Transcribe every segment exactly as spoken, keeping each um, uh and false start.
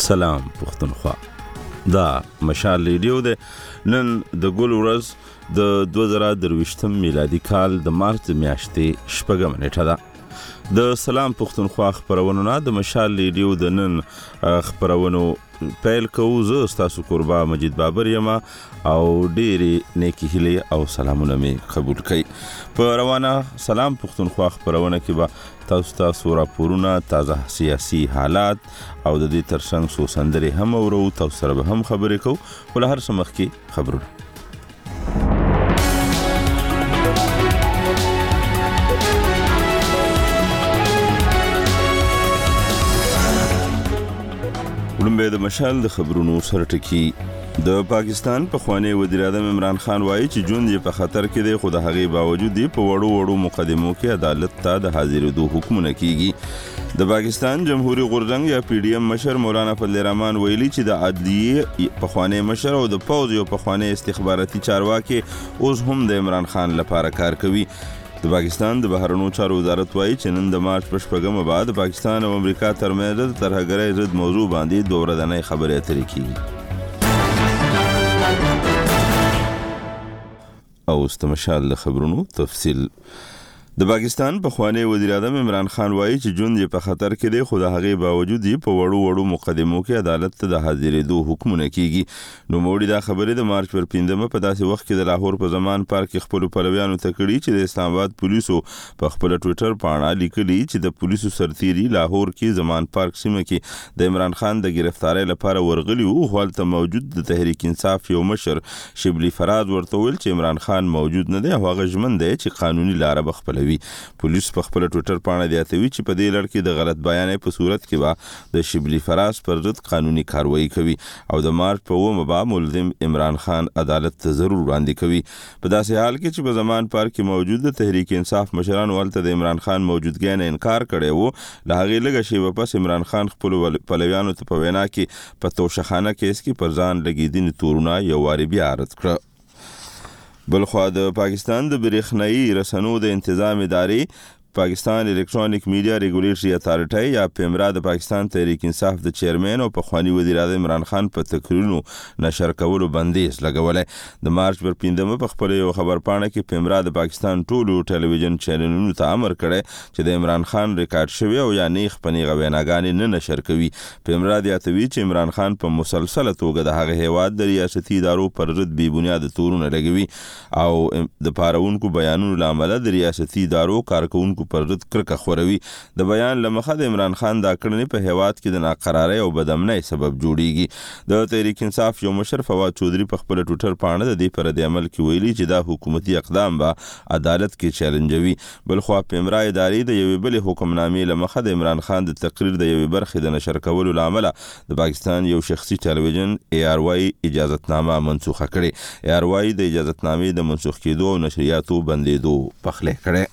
سلام پښتونخوا. دا مشال ریډیو ده. نن د ګل ورځ د دوه زره درویشتم میلادي کال د مارچ میاشتې شپږم نیټه ده. د سلام پښتونخوا خبرونو نه د مشال ریډیو د نن خبرونو پیل کوو. زه ستاسو قربا مجید بابر یم او ډېرې نیکې هیلې او سلامونه مې قبول کړئ. په روانه سلام پښتونخوا خبرونه کې به تاسو تاسو راپورونه، تازه سیاسي حالات او د دې ترڅنګ څو سندرې هم اورو. تاسو سره به هم خبرې کوو، خو له هر څه مخکې خبرونه. لومبه د مشال د خبرونو سره ټکی. د پاکستان پخوانی وزیر اعظم عمران خان وایي چې ژوند یې په خطر کې دی، خو د هغې باوجود دی په وړو وړو مقدمو کې عدالت ته د حاضرېدو حکمونه کیږي. د پاکستان جمهوریت غورځنګ یا پی ډی ایم مشر مولانا فضل الرحمن ویلي چې د عدلیې پخوانی مشر او د پوځ یو پخوانی استخباراتي چارواکي اوس هم د عمران خان لپاره کار کوي. د پاکستان د بهرنیو چارو وزارت وایي چې نن د مارچ په شپږمه بعد د پاکستان او امریکا ترمنځ د ترهګرۍ ضد موضوع باندې دوه ورځنۍ خبرې اترې کیږي. او استمشال خبرونو تفصیل. د پاکستان پخوانی وزیر اعظم عمران خان وایي چې ژوند یې په خطر کې دی، خو د هغې باوجود یې په وړو وړو مقدمو کې عدالت ته د حاضرېدو حکمونه کیږي. نوموړي دا خبرې د مارچ پر پنځمه په داسې وخت کې د لاهور په زمان پارک کې خپلو پلویانو ته کړي چې د اسلام آباد پولیسو په خپل ټویټر پاڼه لیکلي چې د پولیسو سرتیري لاهور کې زمان پارک سیمه کې د عمران خان د گرفتارۍ لپاره ورغلي وو، خو هلته موجود د تحریک انصاف یو مشر شبلی فراز ورته ویل چې عمران خان موجود نه دی او هغه ژمن دی چې قانوني لاره به خپلوي. پولیس په خپل ټویټر پاڼه زیاتوي چې په دې لړ کې د غلط بیانې په صورت کې به د شبلی فراز پر ضد قانوني کاروایی کوي او د مارچ په اوومه به ملزم عمران خان عدالت ته ضرور وړاندې کوي. په داسې حال کې چې په زمان پارک کې موجود د تحریک انصاف مشرانو هلته د عمران خان موجودګۍ نه انکار کړی وو. له هغې لږه شیبه پس عمران خان خپلو پلویانو ته په وینا کې په توشخانه کیس کې پر ځان لګېدنې تورونه یو وارې بیا عرض کړه. بلخوا د پاکستان د برېښنایي رسنو د انتظام ادارې پاکستان الکترونیک میډیا ریګولیټري اتارټي یا پیمرا د پاکستان تحریک انصاف د چیرمن او پخوانی وزیر اعظم عمران خان په تقریرونو نشر کولو بندیز لګولی. د مارچ پر پنځمه په خپل یو خبر پاڼه کې پیمرا د پاکستان ټولو ټلویزیون چینلونو ته امر کړی چې د عمران خان ریکارډ شوی او یا نیغ په نیغه ویناګانې نه نشر کوي. پیمرا زیاتوي چې عمران خان په مسلسله توګه د هغه هیواد د ریاستي ادارو پر ضد بې بنیاده تورونه لګوي او د پارونکو بیانونو له امله د ریاستي ادارو کارکوونکو پر ضد کرکه خوروي. د بیان له مخه د عمران خان دا کړنې په هیواد کې د ناقرارۍ او بدامنۍ سبب جوړیږي. د تحریک انصاف یو مشر فواد چودھری په خپل ټویټر پاڼه د دې پر د عمل کې ویلي چې دا حکومتي اقدام به عدالت کې چیلنجوي. بلخوا پیمرا ادارې د یوې بلې حکمنامې له مخه د عمران خان د تقریر د یوې برخې د نشر کولو له امله د پاکستان یو شخصي ټلویزیون ای آر واي اجازتنامه منسوخه کړې. ای آر واي د اجازتنامې د منسوخ کېدو او نشریاتو بندېدو پخلی کړی.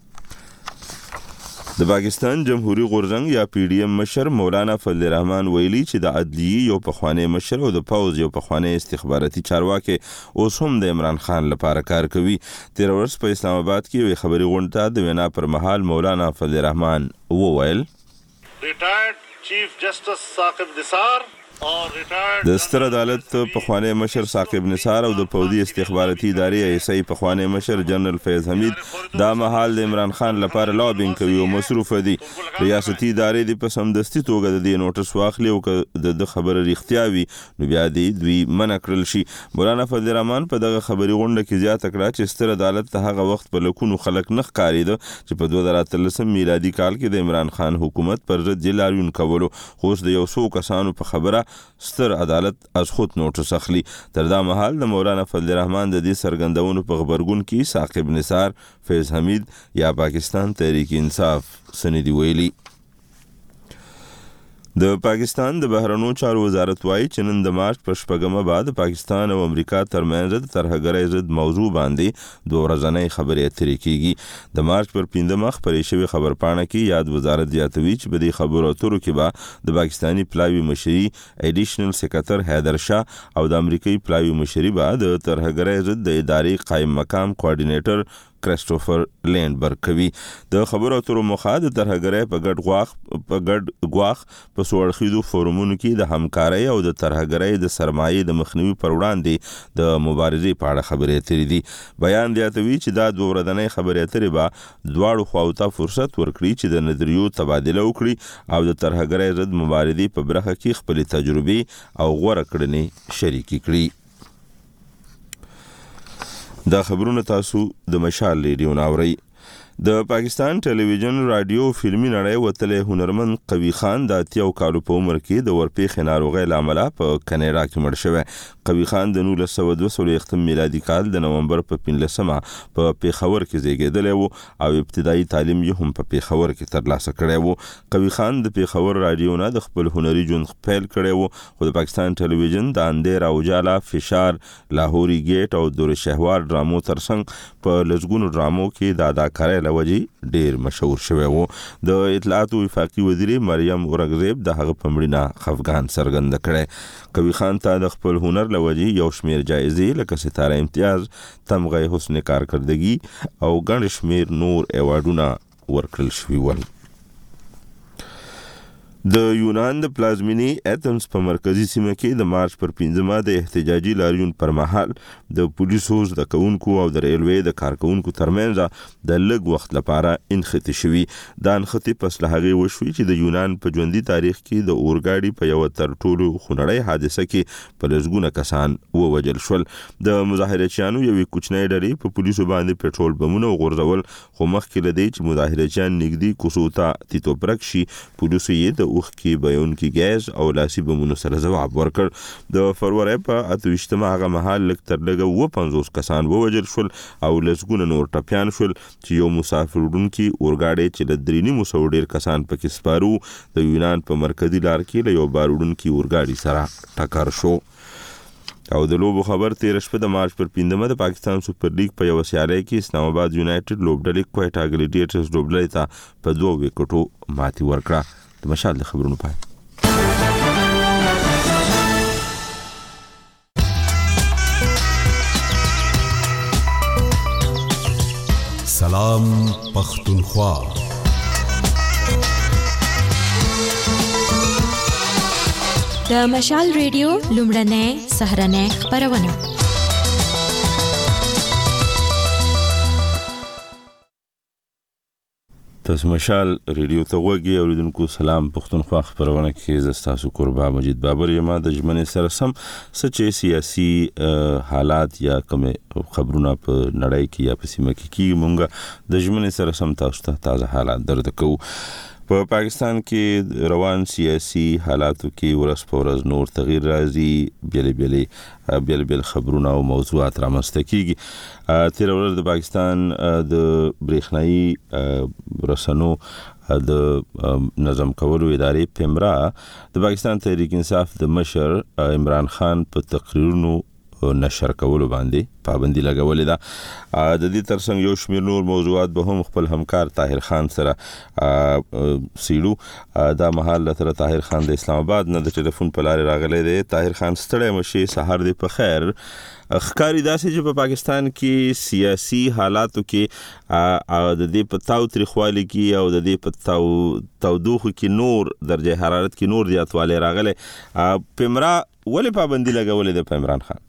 د پاکستان جمهوریت غورځنګ یا پی ډی ایم مشر مولانا فضل الرحمن ویلي چې د عدلیې یو پخوانی مشر او د پوځ یو پخوانی استخباراتي چارواکي اوس هم د عمران خان لپاره کار کوي. تیر ورځ په اسلام آباد کې یوې خبري غونډه د وینا پر مهال مولانا فضل الرحمن وویل ریټایرډ چیف جسټس ثاقب نثار د ستر عدالت پخوانی مشر ثاقب نثار او د پوځي استخباراتي ادارې ایس آی پخوانی مشر جنرال فیض حمید دا مهال د عمران خان لپاره لابینګ کوي او مصروف دي. ریاستي ادارې د په سمدستي توګه د دې نوټس واخلي او د خبره رښتیا وي نو بیا دې دوی منع کړل شي. مولانا فضل الرحمن په دغه خبري غونډه کې زیاته کړه چې ستر عدالت ته هغه وخت په لکونو خلک نه ښکارېده چې په دوه زره اتلسم میلادي کال کې د عمران خان حکومت پر ضد جلاریون کولو، خو اوس د یو څو کسانو په خبره ستر عدالت از خود نوټس اخلي. تر دا مهال د مولانا فضل الرحمن د دې څرګندونو په خبرګون کې ثاقب نثار، فیض حمید یا پاکستان تحریک انصاف سندي ویلي. د پاکستان د بهرنیو چارو وزارت وایي چې نن د مارچ په شپږمه بعد پاکستان او امریکا ترمنځ د ترهګرۍ ضد موضوع باندې دوه ورځنۍ خبرې اترې کیږي. د مارچ پر پنځمه خپرې شوې خبرپاڼه کې یاد وزارت زیاتوي چې په دې خبرو اترو کې به د پاکستاني پلاوي مشري ایډیشنل سکرټر حیدر شاه او د امریکایي پلاوي مشري به د ترهګرۍ ضد د ادارې قائم مقام کوارډینیټر کریسټوفر لینډبرګ کوي. د خبرو اترو موخه د ترهګرۍ په ګډ غواخ په ګډ غواخ په سوړخیدو فورمونو کې د همکارۍ او د ترهګرۍ د سرمایې د مخنیوي پر وړاندې د مبارزې په اړه خبرې اترې دي. بیان زیاتوي چې دا دوه ورځنۍ خبرې اترې به دواړو خواو ته فرصت ورکړي چې د نظریو تبادله وکړي او د ترهګرۍ ضد مبارزې په برخه کې خپلې تجربې او غوره کړنې شریکې کړي. دا خبرونه تاسو د مشال ریډیو ناورئ. د پاکستان ټلویزیون رادیو فلمي نړۍ وتلې هنرمند قوي خان د اتیاو کالو په عمر کې د ورپېښې ناروغۍ له امله په کاناډا کې مړ شوی. قوي خان د نولس سوه دوه څلوېښتم میلادي کال د نومبر په پنځلسمه په پیښور کې زیږېدلی و او ابتدایي تعلیم یې هم په پیښور کې ترلاسه کړی و. قوي خان د پیښور رادیو نه د خپل هنري ژوند پیل کړی و، خو د پاکستان ټلویزیون د اندېر او اجالا، فشار، لاهوري ګیټ او دور شهوار ډرامو ترڅنګ په لږګونو ډرامو کې د اداکارۍ وجې ډیر مشهور شوی و. د اطلاعات او وفاقي وزیر مریم اورنګزیب د هغه په مړینه خفګان څرګند کړی. قوي خان ته د خپل هنر له وجې یو شمېر جایزې لکه ستاره امتیاز، تمغه حسن کارکردګي او ګڼ شمېر نور ایوارډونه ورکړل شوي ول. د یونان د پلازمینې ایتنز په مرکزی سیمه کې د مارچ پر پنځمه د احتجاجي لاریون پر مهال د پولیسو زده کوونکو او د ریلوې د کارکونکو ترمنځ د لږ وخت لپاره انختی شوي. دا انختی پس له هغې وشوي چې د یونان په ژوندي تاریخ کې د اورګاډي په یوه تر ټولو خونړۍ حادثه کې په لسګونه کسان ووژل شول. د مظاهرچیانو یوې کوچنۍ ډلې په پولیسو باندې پټرول بمونه وغورځول، خو مخکې له دې چې مظاهرچیان نږدې کوڅو ته تیتوپرک شي، پولیسو یې د اوښ کې بهونکي ګیس او لاسي بمونو سره ځواب ورکړ. د فروری په اته ویشتمه هغه مهال لږ تر لږه اووه پنځوس کسان ووژل شول او لسګونه نور ټپیان شول چې یو مسافر وړونکي اورګاډی چې له درې نیمو سوو ډېر کسان پکې سپاره وو د یونان په مرکزي لار کې له یو بار وړونکي اورګاډي سره ټکر شو. او د لوبو خبر تیر شپه د مارچ پر پنځمه د پاکستان سوپر لیګ په یو سیالۍ کې اسلام آباد یونایټډ لوبډلې کوټا ګلیډیټرز لوبډلې ته په دوه وکټو ماتې ورکړه. د مشال د خبرونو پای. سلام پختونخوا. د مشال ریډیو لومړنۍ سهرنۍ خبرونه. تاسو مشال ریډیو ته وګورئ. اوریدونکو سلام پختونخوا خبرونه کې زه تاسو قربا مجید بابر یم. د ژمنې سره سم سچې سیاسي حالات یا کوم خبرونه په نړۍ کې یا په سیمه کې کې مونږه د ژمنې سره سم تاسو ته تازه حالات درته کوو. په پاکستان کې روان سیاسي حالاتو کې ورځ په ورځ نور تغییر راځي، بیلې بیلې بیل بیل خبرونه او موضوعات رامنځته کیږي. تیر ورځ د پاکستان د برېښنايي رسنو د نظم کولو ادارې پیمرا د پاکستان تحریک انصاف د مشر عمران خان په تقریرونو نشر کولو باندې پابندي لګولې ده. د دې ترڅنګ یو شمېر نور موضوعات به هم خپل همکار طاهر خان سره سیړو. دا مهال لتر طاهر خان د اسلام آباد نه د ټلیفون په لارې راغلی دی. طاهر خان ستړی مشي، سهار دی په خیر. ښکاري داسې چې په پاکستان کې سیاسي حالاتو کې د دې په تاو تریخوالي کې او د دې په تاو تودوخو کې نور درجه حرارت کې نور زیاتوالی راغلی. پیمرا ولې پابندي لګولې ده په عمران خان؟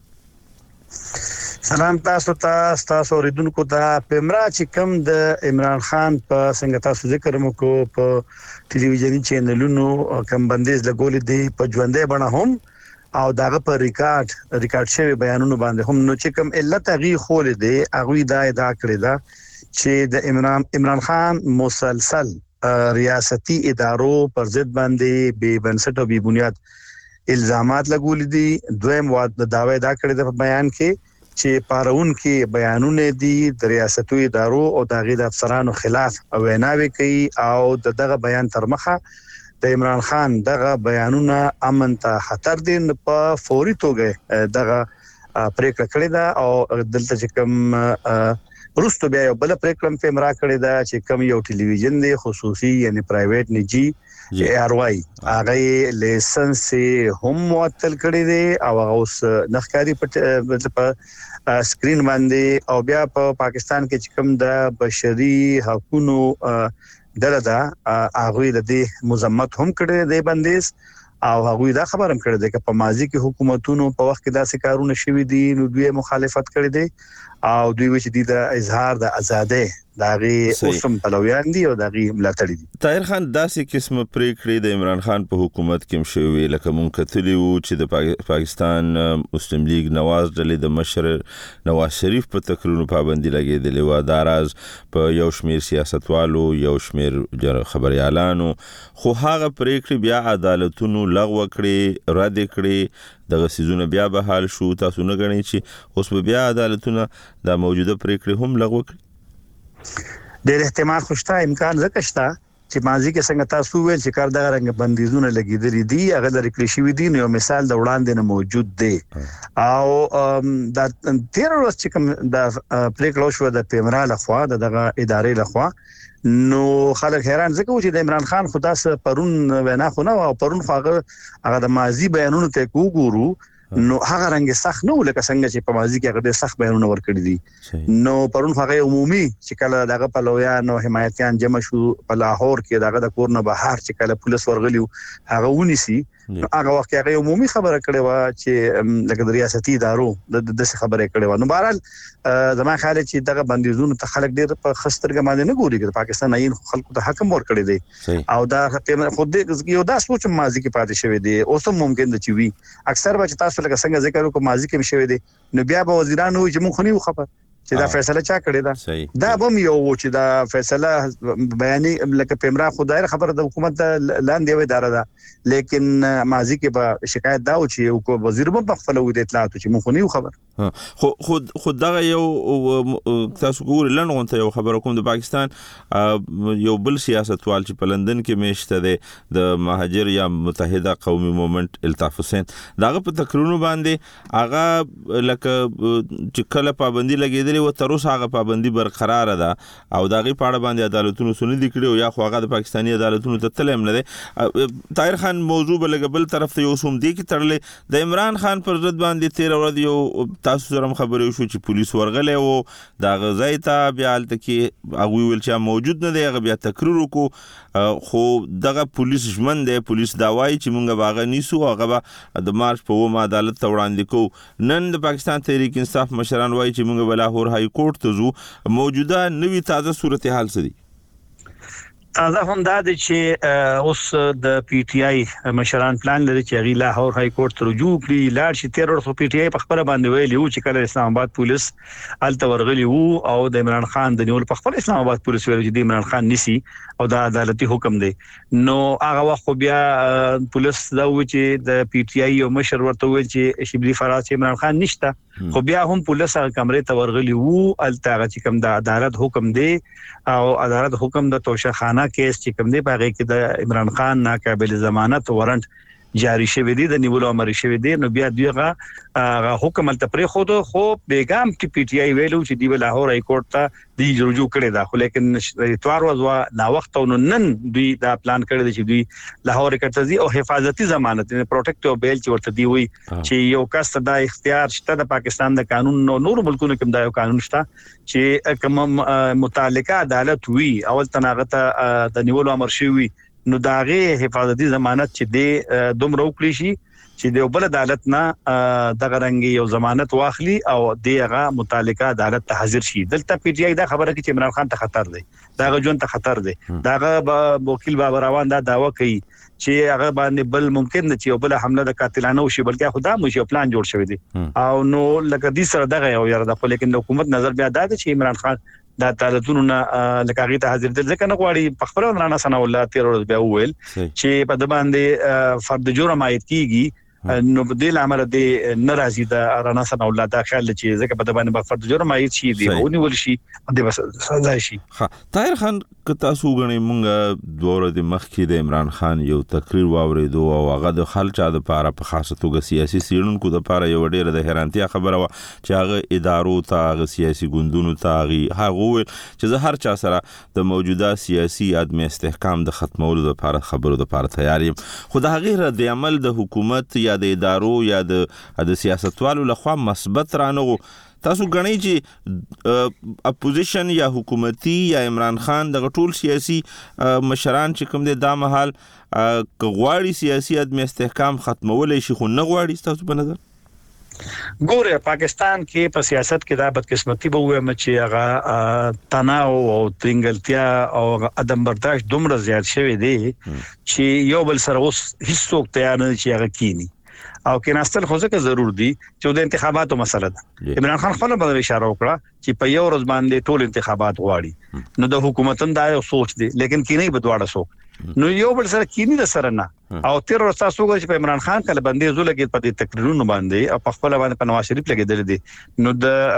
سلام تاسو ته، تاسو اوریدونکو ته. پیمرا چې کوم د عمران خان په څنګه تاسو ذکر مو کو په ټلویزیونی چینلونو کم بندیز لګولې دي په ژوندۍ بڼه هم او داغه په ریکارډ ریکارډ شوی بیانونو باندې هم. نو چې کوم علت هغه خولې دي هغه دا ادعا کړې ده چې د عمران عمران خان مسلسل ریاستي ادارو پر ضد باندې بے بنسټ او بے بنیاد الزامات لګول دي. دویم واد د داوی دا کړی د بیان کې چې پارون کې بیانونه دي د ریاستي ادارو او د غیر افسرانو خلاف او ویناوي کوي او دغه بیان تر مخه د عمران خان دغه بیانونه امن ته خطر دي په فوري توګه دغه پریکړه کړې ده او دلته چې کوم وروسته بیا یو بل پریکړه په امرا کړی دا چې کوم یو ټلویزیون دی خصوصي یعنی پرایویټ نجی ای آر واي هغه لایسنس هم معطل کړی دی او هغه اوس نخکاری په سکرین باندې او بیا په پاکستان کې چې کوم د بشري حقوقو دلته هغه د دې مذمت هم کړی دی بندیز او هغه دا خبرم کړی دی چې په ماضي کې حکومتونو په وخت کې داسې کارونه شوي دي نو دوی مخالفت کړی دی او دوی چې د اظهار د ازادۍ داغي اوسم پلویان دي او داغي ملاتړي دي. طاهر خان داسې قسمه پریکړې د عمران خان په حکومت کې هم شوي لکه مونږ کتلی وو چې د پاکستان مسلم لیگ نواز ډلې د مشر نواز شریف په تقریرونو پابندي لګېدلې و دا راز په یو شمیر سیاستوالو یو شمیر خبريالانو خو هغه پریکړې بیا عدالتونو لغوه کړې رد کړې دغه سيزونه بیا به حال شو تاسو نه غنئ چې اوس بیا عدالتونه د موجوده پریکړې هم لغوه کړې ډېر احتمال خوشته امکان زکه شته چې ماضي کې څنګه تاسو ویل چې کار دغه رنګ بندیزونه لګیدلې دي هغه د ریکلیشي دي نو مثال د وړاندې نه موجود دی او د تیر ورځ چې کوم د پریکړه شو د پیمرا لخوا دغه ادارې لخوا نو خلک حیران ځکه و چې د عمران خان خدا سره پرون وینا خو نه او پرون خو هغه د ماضي بیانونو ته وګورو نو هغه رنګ سخت نه ولکه څنګه چې په ماضي کې هغه سخت بیانونه ورکړي دي نو پرون هغه عمومي چې کله دغه په لویان او حمایتيان جمع شو په لاهور کې دغه د کورنه بهر چې کله پولیس ورغلیو هغه ونیسي هغه وخت هغه عمومي خبره کړې و چې لکه د ریاستي ادارو د داسې خبره کړې و نو بهرحال زما خیال چې دغه بندیزونه ته خلک ډېر په خسترګ باندې نه ګوري چې پاکستان عین خلکو ته حکم ورکړي دي او دا خود یو دا سوچ ماضي کې پاتې شوی دی اوس هم ممکن د چوي اکثر به تاسو لکه څنګه ذکر وکړو ماضي کې شوی دی نو بیا به وزیرانو چې مونږ خو نه خبر چې دا فیصله چا کړی دا دا به یو چې دا فیصله بیانې لکه پیمرا خدای خبر د حکومت لاندې وې اداره ده لیکن ماضي کې به شکایت دا و چې کو وزیر په خپل ود اطلاعات چې مونږ خو نه خبر خو خود خود دا یو تاسو ګور لنډغونته یو خبر کوم د پاکستان یو بل سیاستوال چې په لندن کې میشته ده د مهاجر یا متحده قومي موومېنټ الطاف حسین داغه په تقریرونو باندې هغه لکه چې کله پابندي لګیدلې و تر اوسه هغه پابندي برقرار ده او داغه پاړه باندې عدالتونو سنې دي کړو یا خو هغه د پاکستاني عدالتونو ته تلم نه ده. طاهر خان موضوع بل بل طرف ته یو سوم دی کې تړلې د عمران خان پر ضد باندې تیر ورځ یو تاسو سره خبرې شو چې پولیس ورغلې وو دا غزای ته بیا الته کې هغه ویل چې موجود نه دی هغه بیا تقریر وکړو خو دغه پولیس ژمن دی پولیس دا وایي چې مونږ باغ نیسو هغه د مارچ په ومه عدالت ته وړاندې کو نن د پاکستان تحریک انصاف مشران وایي چې مونږ بلاهور های کورټ ته ځو موجوده نوې تازه صورتحال څه دي تازه هم دا د چې اوس د پی ټی آی مشران پلان لري چې غی لاهور های کورټ ته رجوع کړي لاړ شي تیر ورځ پی ټی آی په خبره باندې ویلی و چې کله اسلام آباد پولیس الته ورغلی وو او د عمران خان د نیول په خپل اسلام آباد پولیس ویل چې د عمران خان نسی او دا عدالتي حکم دی نو هغه وخت بیا پولیس دا و چې د پی ټی آی یو مشر ورته ویل چې شبلی فراز عمران خان نشته خو بیا هم پولیس هغه کمرې ته ورغلی وو الته هغه چې کوم د عدالت حکم دی او عدالت حکم د توشه خانه کیس چې کوم دی په هغه کې د عمران خان ناقابل ضمانت وارنټ جاری شوی دی د نیولو امر شوی دی نو بیا دیغه حکم تل پرې خود خو بیګام کې پی ټی آی ویلو چې دی لاهور های کورټ ته دی رجوع کړي دا خو لیکن اتوار ورځ نا وخت نو نن دوی دا پلان کړی دی چې دوی لاهور کټه دي او حفاظتي ضمانت نه پروټیکټیو بیل چې ورته دی وي چې یو کس دا اختیار شته د پاکستان د قانون نو نور ملکونو کې دا یو قانون شته چې کوم متعلقه عدالت وی اول تناغته د نیولو امر شوی نو داغه حفاظتي ضمانت چې د دومره وکړي شي چې د بل عدالت نه دغه رنګي یو ضمانت واخلي او دغه متعلقه عدالت ته حاضر شي دلته پی ټی آی دا خبره کوي چې عمران خان ته خطر دی دغه جون ته خطر دی دغه وکیل بابا روان دا داوا کوي چې هغه باندې بل ممکن نه چې بل حمله د قاتلانه وشي بلکې خدا مو یو پلان جوړ شوی دی او نو لکه دې سره دغه یو یاره د لیکن حکومت نظر بیا دا چې عمران خان دا عدالتونو نه لکه هغه ته حاضر دي ځکه نه غواړي په خبره نه سنا الله تیر ورځ بیا وویل چې په د باندې فرد جرم عاید کیږي نو بدیل عمل دي ناراضي د رانا سن اولاد خیال چې زکه په باندې فرد جرم ای شي دی ونی ول شي د بس سزا شي. ها طاهر خان کتا سو غني مونږه دوره د مخ کې د عمران خان یو تقریر واوریدو او هغه د خلچا د پاره په خاصه توګه سیاسي سیرونکو د پاره یو ډیره د حیرانتیا خبره و چې هغه ادارو ته هغه سیاسي ګوندونو ته هغه چې زه هر چا سره د موجوده سیاسي عدم استحکام د ختمولو د پاره خبرو د پاره تیار یم. خو د هغه رد عمل د حکومت یا د ادارو یا د د سیاستوالو لخوا مثبت رانغو. تاسو غنئ چې اپوزیشن یا حکومتي یا عمران خان د ټول سیاسي مشران چې کوم د د محل غواړي سیاسي عدم استحکام ختمولای شي خو نه غواړي. تاسو په نظر ګوره پاکستان کې په سیاست کې دا بدقسمتي به وي چې هغه تناو او ترنګلتیا او عدم برداشت دومره زیات شوی دی چې یو بل سره اوس هیڅوک تیار نه چې هغه کینی او کیناستل خو ځکه ضرور دي چې د انتخاباتو مسله ده. عمران خان خپل باندې اشاره وکړه چې په یو ورځ باندې ټول انتخابات غواړي نو د حکومتن دا یو سوچ دی لیکن کینی به دواړه سو نو یو بل سره کینی د سره نه او تیر ورځ تاسو وګورئ چې په عمران خان کله باندې زول کې په دې تقریرونو باندې او په خپل باندې په نواز شریف لګیدل دي نو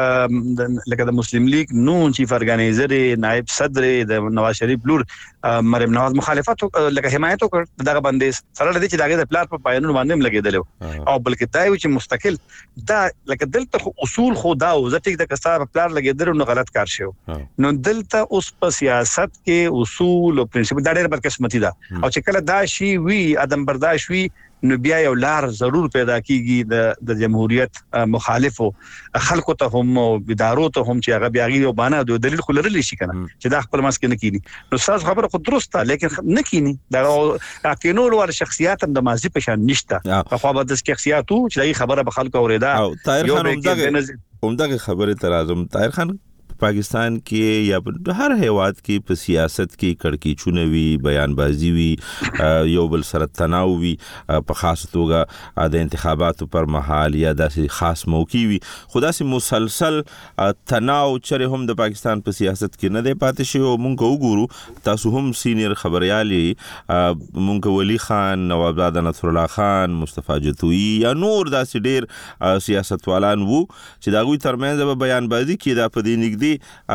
د لکه د مسلم لیگ نون چیف ارګنایزر نائب صدر د نواز شریف لور مریم نواز مخالفت لکه حمایت وکړ دغه باندې سره د چې دغه د پلان په پاینونو باندې لګیدل او بلکې دا یو چې مستقل دا لکه دلته اصول خو دا او ځکه د کستا په پلان لګیدل نو غلط کار شو نو دلته اوس په سیاست کې اصول او پرنسپل دا ډېر بدقسمتي ده او چې کله دا شی وی عدم برداشت وی نو بیا یو لار ضرور پیدا کیږي د د جمهوریت مخالفو خلکو ته هم او ادارو ته هم چې هغه بیا غي باندې د دلیل خلرل شي کنه چې دا خپل مسکه نه کینی نو ساز خبره خود درسته لیکن نه کینی دا کینول ور شخصیت د ماضی په شان نشته په خو به د شخصیتو چې خبره به خلکو اوریدا یو همدغه خبره تر اعظم طاهر خان پاکستان کې یا په هر هیواد کې په سیاست کې کړکېچونه وي بیانبازي وي یو بل سره تناو وي په خاص توګه د انتخاباتو پر مهال یا داسې خاص موقع وي خو داسې مسلسل تناو چره هم د پاکستان په سیاست کې نه دی پاتې شوی او مونږ وګورو تاسو هم سینیر خبريالي مونږ ولی خان نواب نصر الله خان مصطفی جتوی یا نور داسې ډیر سیاستوالان وو چې دا غوي ترمنځ به بیانبازي کې دا په دې نګدي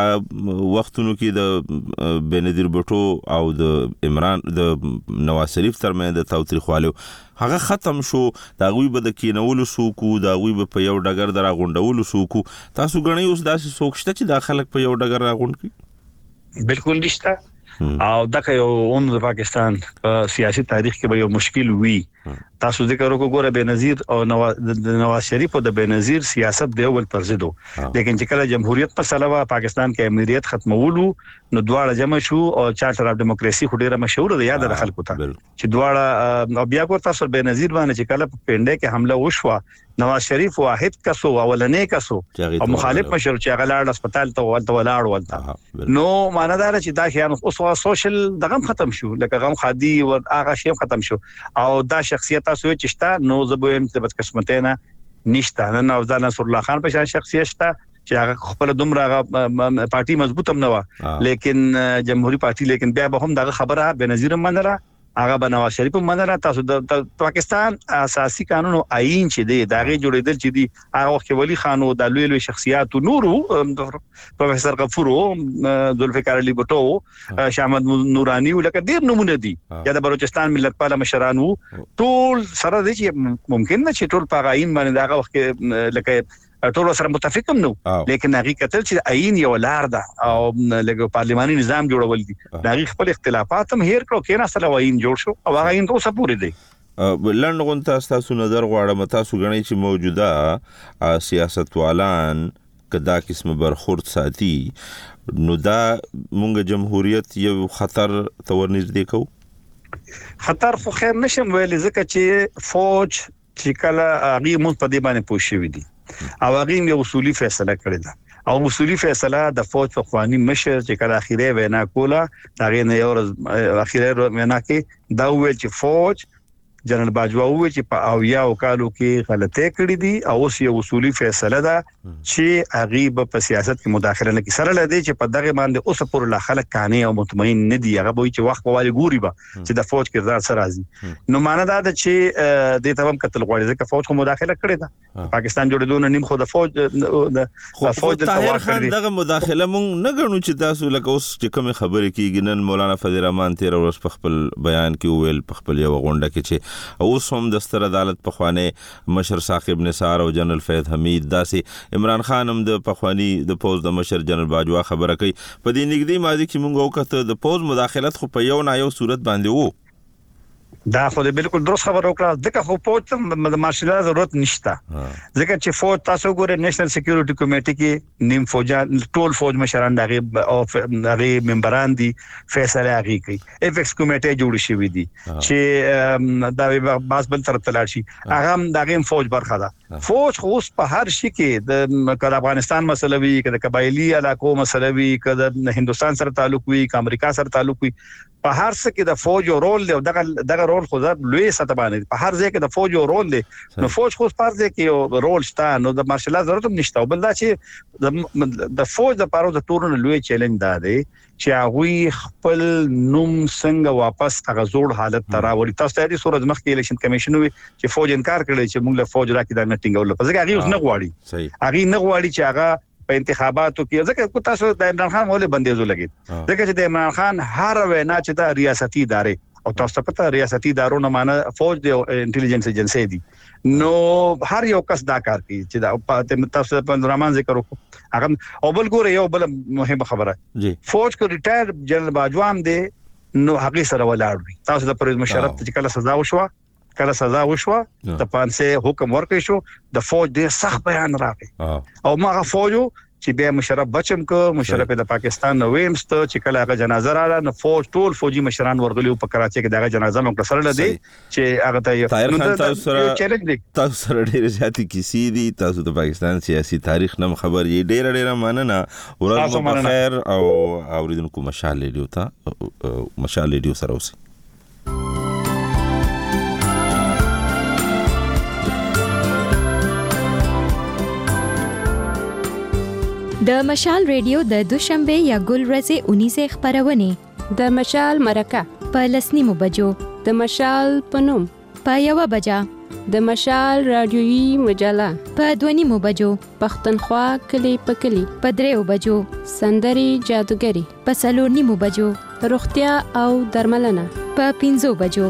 وختونو کې د بنادر بټو او د عمران د نواز شریف ترمنځ د تاوتریخوالو هغه ختم شو دا غوي به د کینولو سوکو دا غوي به په یو ډګر درا غونډولو سوکو. تاسو غنئ اوس داسې سوکشته چې د خلک په یو ډګر را غونډ کی بالکل نشته او دا یو اون د پاکستان په سیاسي تاریخ کې به یو مشکل وی. تاسو ذکر وکړو بنظیر او نواز شریف او د بنظیر سیاست دی اول پر ضد لیکن چې کله جمهوریت په سلوا پاکستان کې امریت ختمولو نو دواړه جمع شو او چارټر اف دیموکراسي خډيره مشهور دی یاد د خلکو ته چې دواړه بیا کو تاسو بنظیر باندې چې کله په پنده کې حمله وشوه نواز شریف واحد کسو اولنې کسو او مخالف مشر چې هغه لاړ هسپتال ته ولته ولاړ ولته نو ماندار چې دا خیان اوس سوشل دغه ختم شو لکه غم خادي او هغه شی ختم شو او دا شخصیت تاسو چې شتا نو زبویم ته بدقسمتینه نشته نه نواب نصر الله خان په شان شخصیت شته چې هغه خپل دومره پارټي مضبوط هم نه و لیکن جمهوریت پارټي لیکن بیا به هم دغه خبره بنظیر منره هغه بنواز شریف منره تاسو د پاکستان اساسي قانون او آئین چې دی داغه جوړیدل چې دی هغه وخت ولی خان او د لوی لوی شخصیت نورو پروفیسور غفور او ذوالفقار علی بټو شامد نورانی ولکه ډیر نمونه دي یا د بلوچستان ملت پاله مشران وو ټول سره دي چې ممکن نه چې ټول په آئین باندې داغه وخت لکه ټول سره متفقم نو لیکن هغه کتل چې آئین یو لار ده او لکه پارلماني نظام جوړول دي هغه خپل اختلافات هم هیر کړو کینه سره آئین جوړ شو او هغه آئین اوسه پوری دی. لنډغون تاسو نظر غواړم تاسو غنئ چې موجوده سیاستوالان کدا قسم برخورد ساتي نو دا مونږ جمهوریت یو خطر تور نږدې کو خطر خو خیر نشم ویل ځکه چې فوج چې کله هغه مون په دې باندې پوښښ وی دي او هغه یو اصولي فیصله کړی ده او اصولي فیصله د فوج په خواني مشر چې کله اخیری وینا کوله دا غي نه یو اخیری وینا کې دا ویل چې فوج جنرال باجوا وی چې په اویا او کالو کې غلطۍ کړې دي او اوس یو اصولي فیصله ده چې هغه په سیاست کې مداخله نه کوي. سره لدی چې په دغه باندې اوس پر لا خلک کاني او مطمئن نه دي. هغه وایي چې وخت په والی ګوري به چې د فوج کردار سره راځي. نو معنا دا ده چې د تمام قتل غواړي ځکه فوج خو مداخله کړې ده. پاکستان جوړېدو نه نیم خو د فوج د فوج د توافق دغه مداخله مونږ نه غنو چې تاسو لکه اوس چې کوم خبرې کیږي نن مولانا فضل الرحمن تیر ورځ په خپل بیان کې ویل په خپل یو غونډه کې چې اوس هم د ستر عدالت په خوانه مشر ثاقب نثار او جنرال فیض حمید داسې عمران خان هم د پخوانی د پوز د مشر جنرال باجوا خبره کوي. په دې نږدې ماضي کې مونږ وکړه د پوز مداخلت خو په یو نه یو صورت باندې وو. دا خو بالکل درست خبر وکړه. ځکه خو فوج ته د مارشل ضرورت نشته. ځکه چې فوج تاسو ګوره نېشنل سکیورټي کمیټه کې نیم فوجان ټول فوج مشران دغه او دغه ممبران دي فیصله هغه کوي. اف ایکس کمیټه جوړ شوې دي چې دا باز بل طرف تلل شي. هغه دغه فوج برخه ده. فوج خو اوس په هر شي کې د افغانستان مسله وي کده قبایلی علاقو مسله وي کده هندستان سره تعلق وي ک امریکا سره تعلق وي په هر څه کې د فوج او رول دی. دغه دغه رول خو د لوی سطح باندې په هر ځای کې د فوج او رول دی. نو فوج خو په هر ځای کې رول شته. نو د مارشل ضرورت هم نشته. بل دا چې د فوج د پاره د ټورن لوی چیلنج دا دی چې هغه خپل نوم څنګه واپس هغه زوړ حالت ته راوړي. تاسو ته دې سورج مخ کې الیکشن کمیشن وی چې فوج انکار کړی چې موږ له فوج راکې دا نټینګول. په ځکه هغه اوس نه غواړي. هغه نه غواړي چې هغه په انتخاباتو کې ځکه تاسو د عمران خان ولې بندیزو لګید. ځکه چې د عمران خان هر وینا چې د ریاستي ادارې او تاسو ته پته ریاستي ادارو نه معنا فوج د انټيليجنس ایجنسي دي. نو هر یو کس دا کار کوي چې دا تاسو په رومان ذکر وکړو. هغه او بل ګوره یو بل مهمه خبره فوج کو ریټایر جنرال باجوا هم دي نو هغه سره ولاړ وي. تاسو د پرویز مشرف چې کله سزا وشوه کله سزا وشوه د پانسه حکم ورکړی شو د فوج ډیر سخت بیان راغی او ماغه فوجو چې به مشرف بچم کو مشرف د پاکستان نو ویمست چې کله هغه جنازه رااله نو فوج ټول فوجي مشران ورغلي په کراچي کې دغه جنازه نو سره لدی چې هغه ته یو چیلنج دی. تاسو سره ډیر زیاتی کیسې دي. تاسو د پاکستان سیاسي تاریخ نم خبر یې ډیر ډیر مننه. ورځ مو بخیر او اوریدونکو مشال ریډیو ته مشال ریډیو سره اوسئ. د مشال ریډیو د دوشنبه یا ګل ورځې اونیزه خبرونه د مشال مرکه په لسنیمو بجو د مشال پنوم په یو بجا د مشال رادیويي مجله په دونیمو بجو پښتونخوا کلی په کلی په دریو بجو سندري جادوګری په څلورنیمو بجو روغتیا او درملنه په پنځو بجو.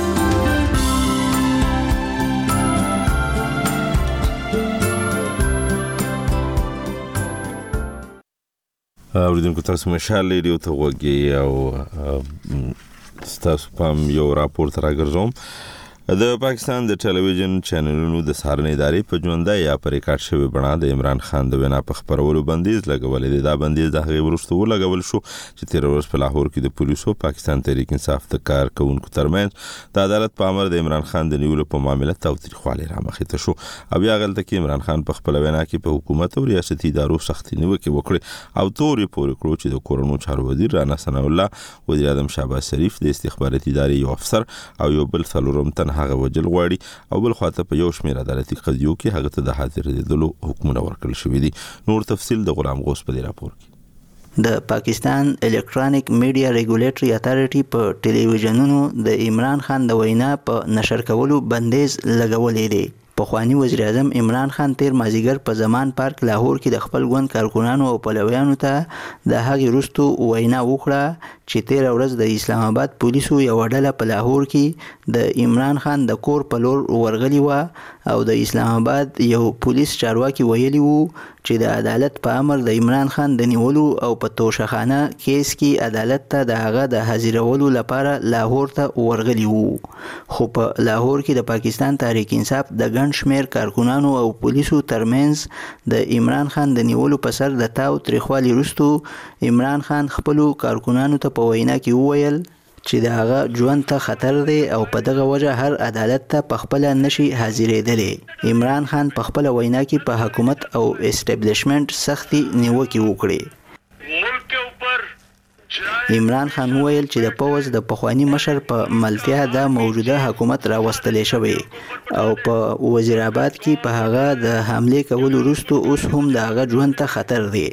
اوریدونکو تاسو مشال ریډیو ته وګورئ او تاسو پام یو راپور تر راګرځوم. د پاکستان د ټلویزیون چینلونو د څارنې ادارې په ژوندۍ یا په ریکارډ شوی بڼه د عمران خان د وینا په خبرولو بندیز لګولې دی. دا بندیز د هغې وروسته ولګول شو چې تېره ورځ په لاهور کې د پولیسو پاکستان تحریک انصاف د کارکوونکو ترمنځ د عدالت په امر د عمران خان د نیولو په معامله تاوتریخوالی رامخې ته شو. او بیا هغلته کې عمران خان په خپله وینا کې په حکومت او ریاستي ادارو سختې نیوکې وکړې او تورې پورې کړو چې د کورونو چارو وزیر رانا ثناء الله، وزیر اعظم شهباز شریف، د استخباراتي ادارې یو افسر او یو بل څلورم تن هغه وجل غواړي او بل خواته په یو شمېر عدالتي قضیو کې هغه ته د حاضرېدلو حکمونه ورکړل شوي دي. نور تفصیل د غلام غوث په دې راپور کې. د پاکستان الکترونیک میډیا ریګولیټري اتارټي په ټلویزیونونو د عمران خان د وینا په نشر کولو بندیز لګولې دی. پخوانی وزیر اعظم عمران خان تیر مازیګر په زمان پارک لاهور کې د خپل ګوند کارکونانو او پلویانو ته د هغې وروستو وینا وکړه چې تیر ورځ د اسلام آباد پولیسو یو ډله په لاهور کې د عمران خان د کور په لور ورغلی و او د اسلام آباد یو پولیس چارواکي ویلي وو چې د عدالت په امر د عمران خان د نیولو او په توشخانه کیس کې عدالت ته د هغه د حاضرولو لپاره لاهور ته ورغلی وو. خو په لاهور کې د پاکستان تحریک انصاف د ګڼ شمېر کارکونانو او پولیسو ترمنځ د عمران خان د نیولو په سر د تاو تریخوالي وروستو عمران خان خپلو کارکونانو ته په وینا کې وویل چې د هغه ژوند ته خطر دی او په دغه وجه هر عدالت ته په خپله نشي حاضرېدلی. عمران خان په خپله وینا کې په حکومت او اسټبلیشمنټ سختي نیوکې وکړې. मुल्क के ऊपर عمران خان وویل چې د پوز د پخوانی مشر په ملتیا د موجوده حکومت راوستلې شوی او په وزیرآباد کې په هغه د حمله کولو وروسته اوس هم د هغه ژوند ته خطر دی.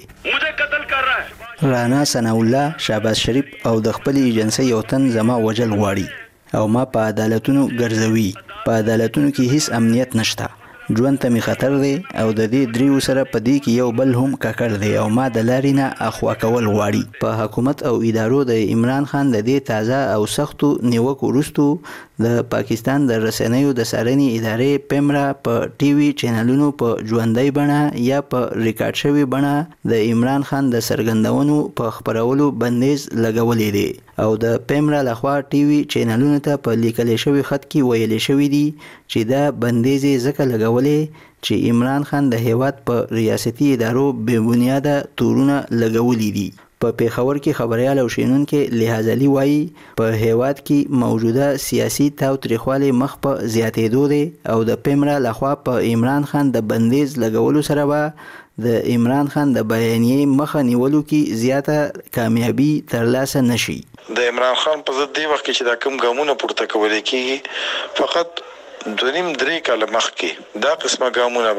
رانا ثناء الله شهباز شریف او د خپل ایجنسی یو تن زما وجل غواړي او ما په عدالتونو ګرځوي. په عدالتونو کې هیڅ امنیت نشته، ژوند ته می خطر دی او د دې دریو سره په دې کې یو بل هم ککړ دی او ما د لارې نه اخوا کول غواړي. په حکومت او ادارو د عمران خان د دې تازه او سختو نیوکو وروسته د پاکستان د رسنیو د څارنې ادارې پیمرا په ټي وي چینلونو په ژوندۍ بڼه یا په ریکارډ شوی بڼه د عمران خان د څرګندونو په خپرولو بندیز لګولې دی او د پیمرا لخوا ټي وي چینلونو ته په لیکل شوی خط کې ویل شوی دی چې دا بندیز ځکه لګولې چې عمران خان د هیواد په ریاستي ادارو بې بنیاده تورونه لګولې دي. په پیښور کې خبريال او شینونکو لحاظ علي وایي په هیواد کې موجوده سیاسي تاو تریخواله مخ په زیاتېدو دي او د پیمرا لخوا په عمران خان د بندیز لګولو سره به د عمران خان د بیانیې مخه نیولو کې زیاته کامیابی ترلاسه نشي. د عمران خان په ضد دی وخت چې دا کوم ګامونه پورته کول کېږي فقط دونیم درې کاله مخکې دا قسمه ګامونه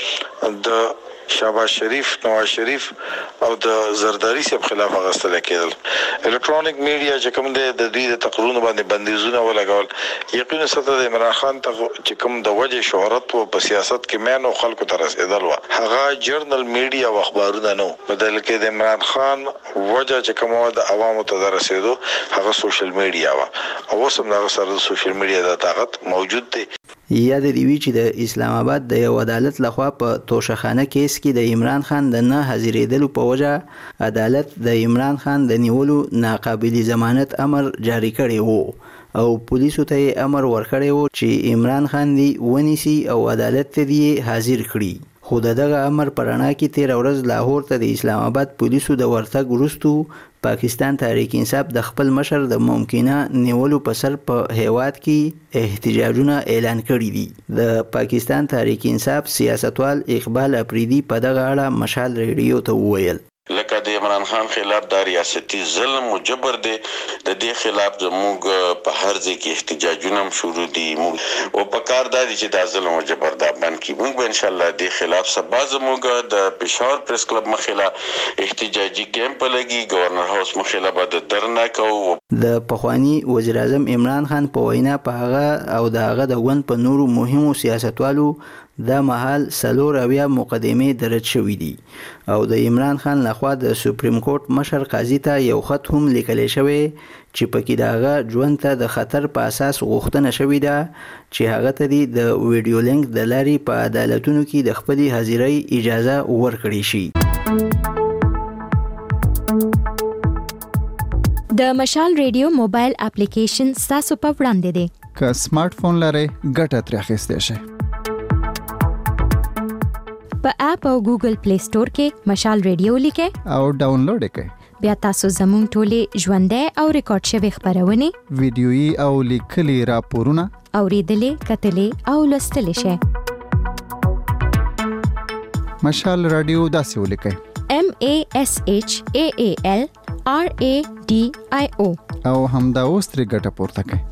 به د شهباز شریف، نواز شریف او د زرداری صاحب خلاف غستل کېدل. الکترونیک میډیا چې کوم د دوی د تقریرونو باندې بندیزونه ولګول یقینا ستاسو د عمران خان ته چې کوم د وجه شهرت په سیاست کې مینو خلکو ته رسیدل و هغه جرنل میډیا او اخبارونه نو بدل کې د عمران خان وجه چې کوم د عوامو ته رسیدو هغه سوشل میډیا و او اوس هم د سره سوشل میډیا د طاقت موجود دی. یاد دی وی چې د اسلام آباد د یو عدالت لخوا په توشخانه کیس کې د عمران خان د نه حاضرېدلو په وجه عدالت د عمران خان د نیولو ناقابل ضمانت امر جاری کړی وو او پولیسو ته امر ورکړی وو چې عمران خان دی ونیسي او عدالت ته دی حاضر کړي. خو دغه امر پرانا کې تیر ورځ لاهور ته د اسلام آباد پولیسو د ورتګ وروسته پاکستان تحریک انصاف د خپل مشر د ممکنه نیولو په سر په هیواد کې احتجاجونه اعلان کړي دي. د پاکستان تحریک انصاف سیاستوال اقبال اپریدي په دغه اړه مشال ریډیو ته وویل لکه د عمران خان خلاف د ریاستي ظلم او جبر دی د دې خلاف زموږ په هر ځای کې احتجاجونه شروع دي او په کار د چې د ظلم او جبر د باندې کې موږ به ان شاء الله د خلاف سبا زموږ د پېښور پریس کلب مخاله احتجاجي کیمپ لګي گورنر هاوس مخاله به درنه کوو. د پخوانی وزیر اعظم عمران خان په وینا په هغه او د هغه د غوند په نورو مهمو سیاستوالو دا محل سلور اویا مقدمه درج شوې دي او د عمران خان لخوا د سپریم کورټ مشر قاضي ته یو خط هم لیکل شوی چې پکې داغه ژوند ته د خطر په اساس غوښتنه شوې ده چې هغه ته د ویډیو لینک د لارې په عدالتونو کې د خپل حاضرۍ اجازه ورکړي شي. د مشال ریډیو موبایل اپلیکیشن تاسو په وړاندې دی که سمارټ فون لرئ ګټه ترې اخیستی شئ. په اپ او ګوګل پلی سٹور کې مشال ریډیو لیکئ او ډاونلوډ کړئ. بیا تاسو زموږ ټولې ژوندۍ او ریکارډ شوی خبرونه ویډیويي او لیکلي راپورونه اوریدلې کتلې او لوستلې شئ. مشال رادیو داسې ولیکئ M A S H A A L R A D I O او همدا اوس ترې ګټه پورته کړئ.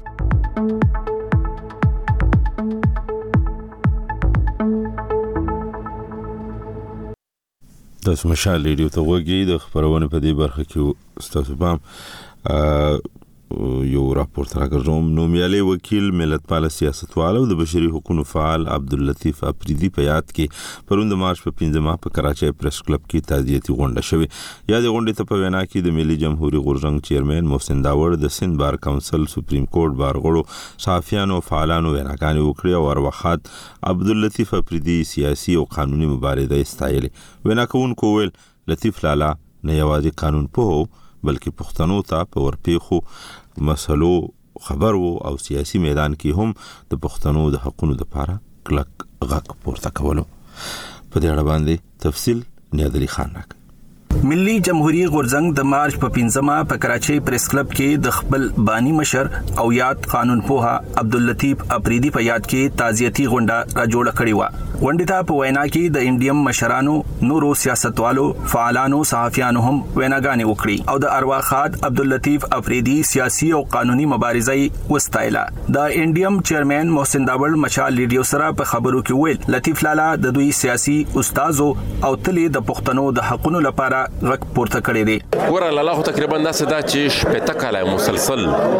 د مشال ریډیو ته وګورئ. د خبرونه په دې برخه کې ستاسو پام یو راپور راګرځوم. نومیالي وکیل ملتپال سیاستوال او د بشري حقوقو فعال عبداللطیف اپریدي په یاد کې پروند مارچ په پنځمه په کراچۍ پریس کلب کې تعزیتي غونډه شوه. یا د غونډې ته په وینا کې د ملي جمهوریت غورځنګ چیرمن محسن داور، د سند بار کونسل، سپریم کورټ بار غړو، صحافیانو، فعالانو ویناګانې وکړې او وروخات عبداللطیف اپریدي سیاسي او قانوني مبارزه استایلې. وینا کوونکو ویل لطیف لالا نه یوازې قانون په بلکې پښتنو ته په ورپېخو مسلو خبر وو او سیاسي میدان کې هم د پښتنو د حقوقو لپاره کلک غږ پورته کولو. په دې اړه باندې تفصیل نیاز علي خان راکړي. ملي جمهوریت غورځنګ د مارچ په پنځمه په کراچۍ پریس کلب کې د خپل بانی مشر او یاد قانون پوها عبداللطیف اپریدي په یاد کې تعزیتي غونډه را جوړه کړې و. غونډې ته په وینا کې د انډیم مشرانو نورو سیاستوالو فعالانو صحافیانو هم ویناګانې وکړي او د ارواخاد عبداللطیف افریدي سیاسي او قانوني مبارزه وستایله. د انډیم چیرمن محسن داوړ مشال ریډیو سره په خبرو کې ویل لطیف لالا د دوی سیاسي استادو او تلې د پښتنو د حقونو لپاره غږ پورته کړی دی. ور الله تقریبا داسې دا چې شپږ کاله مسلسل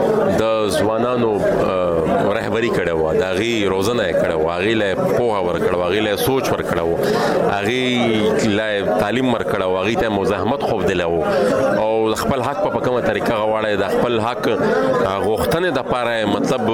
د ځوانانو رهبری کړو و دا غي روزنه کړو و غي له پوها ور کړو غي له سوچ ور کړو غي له تعلیم ور کړو غي ته مزاحمت خوب دلو او خپل حق په کومه طریقه غواړي د خپل حق غوښتنه د پاره مطلب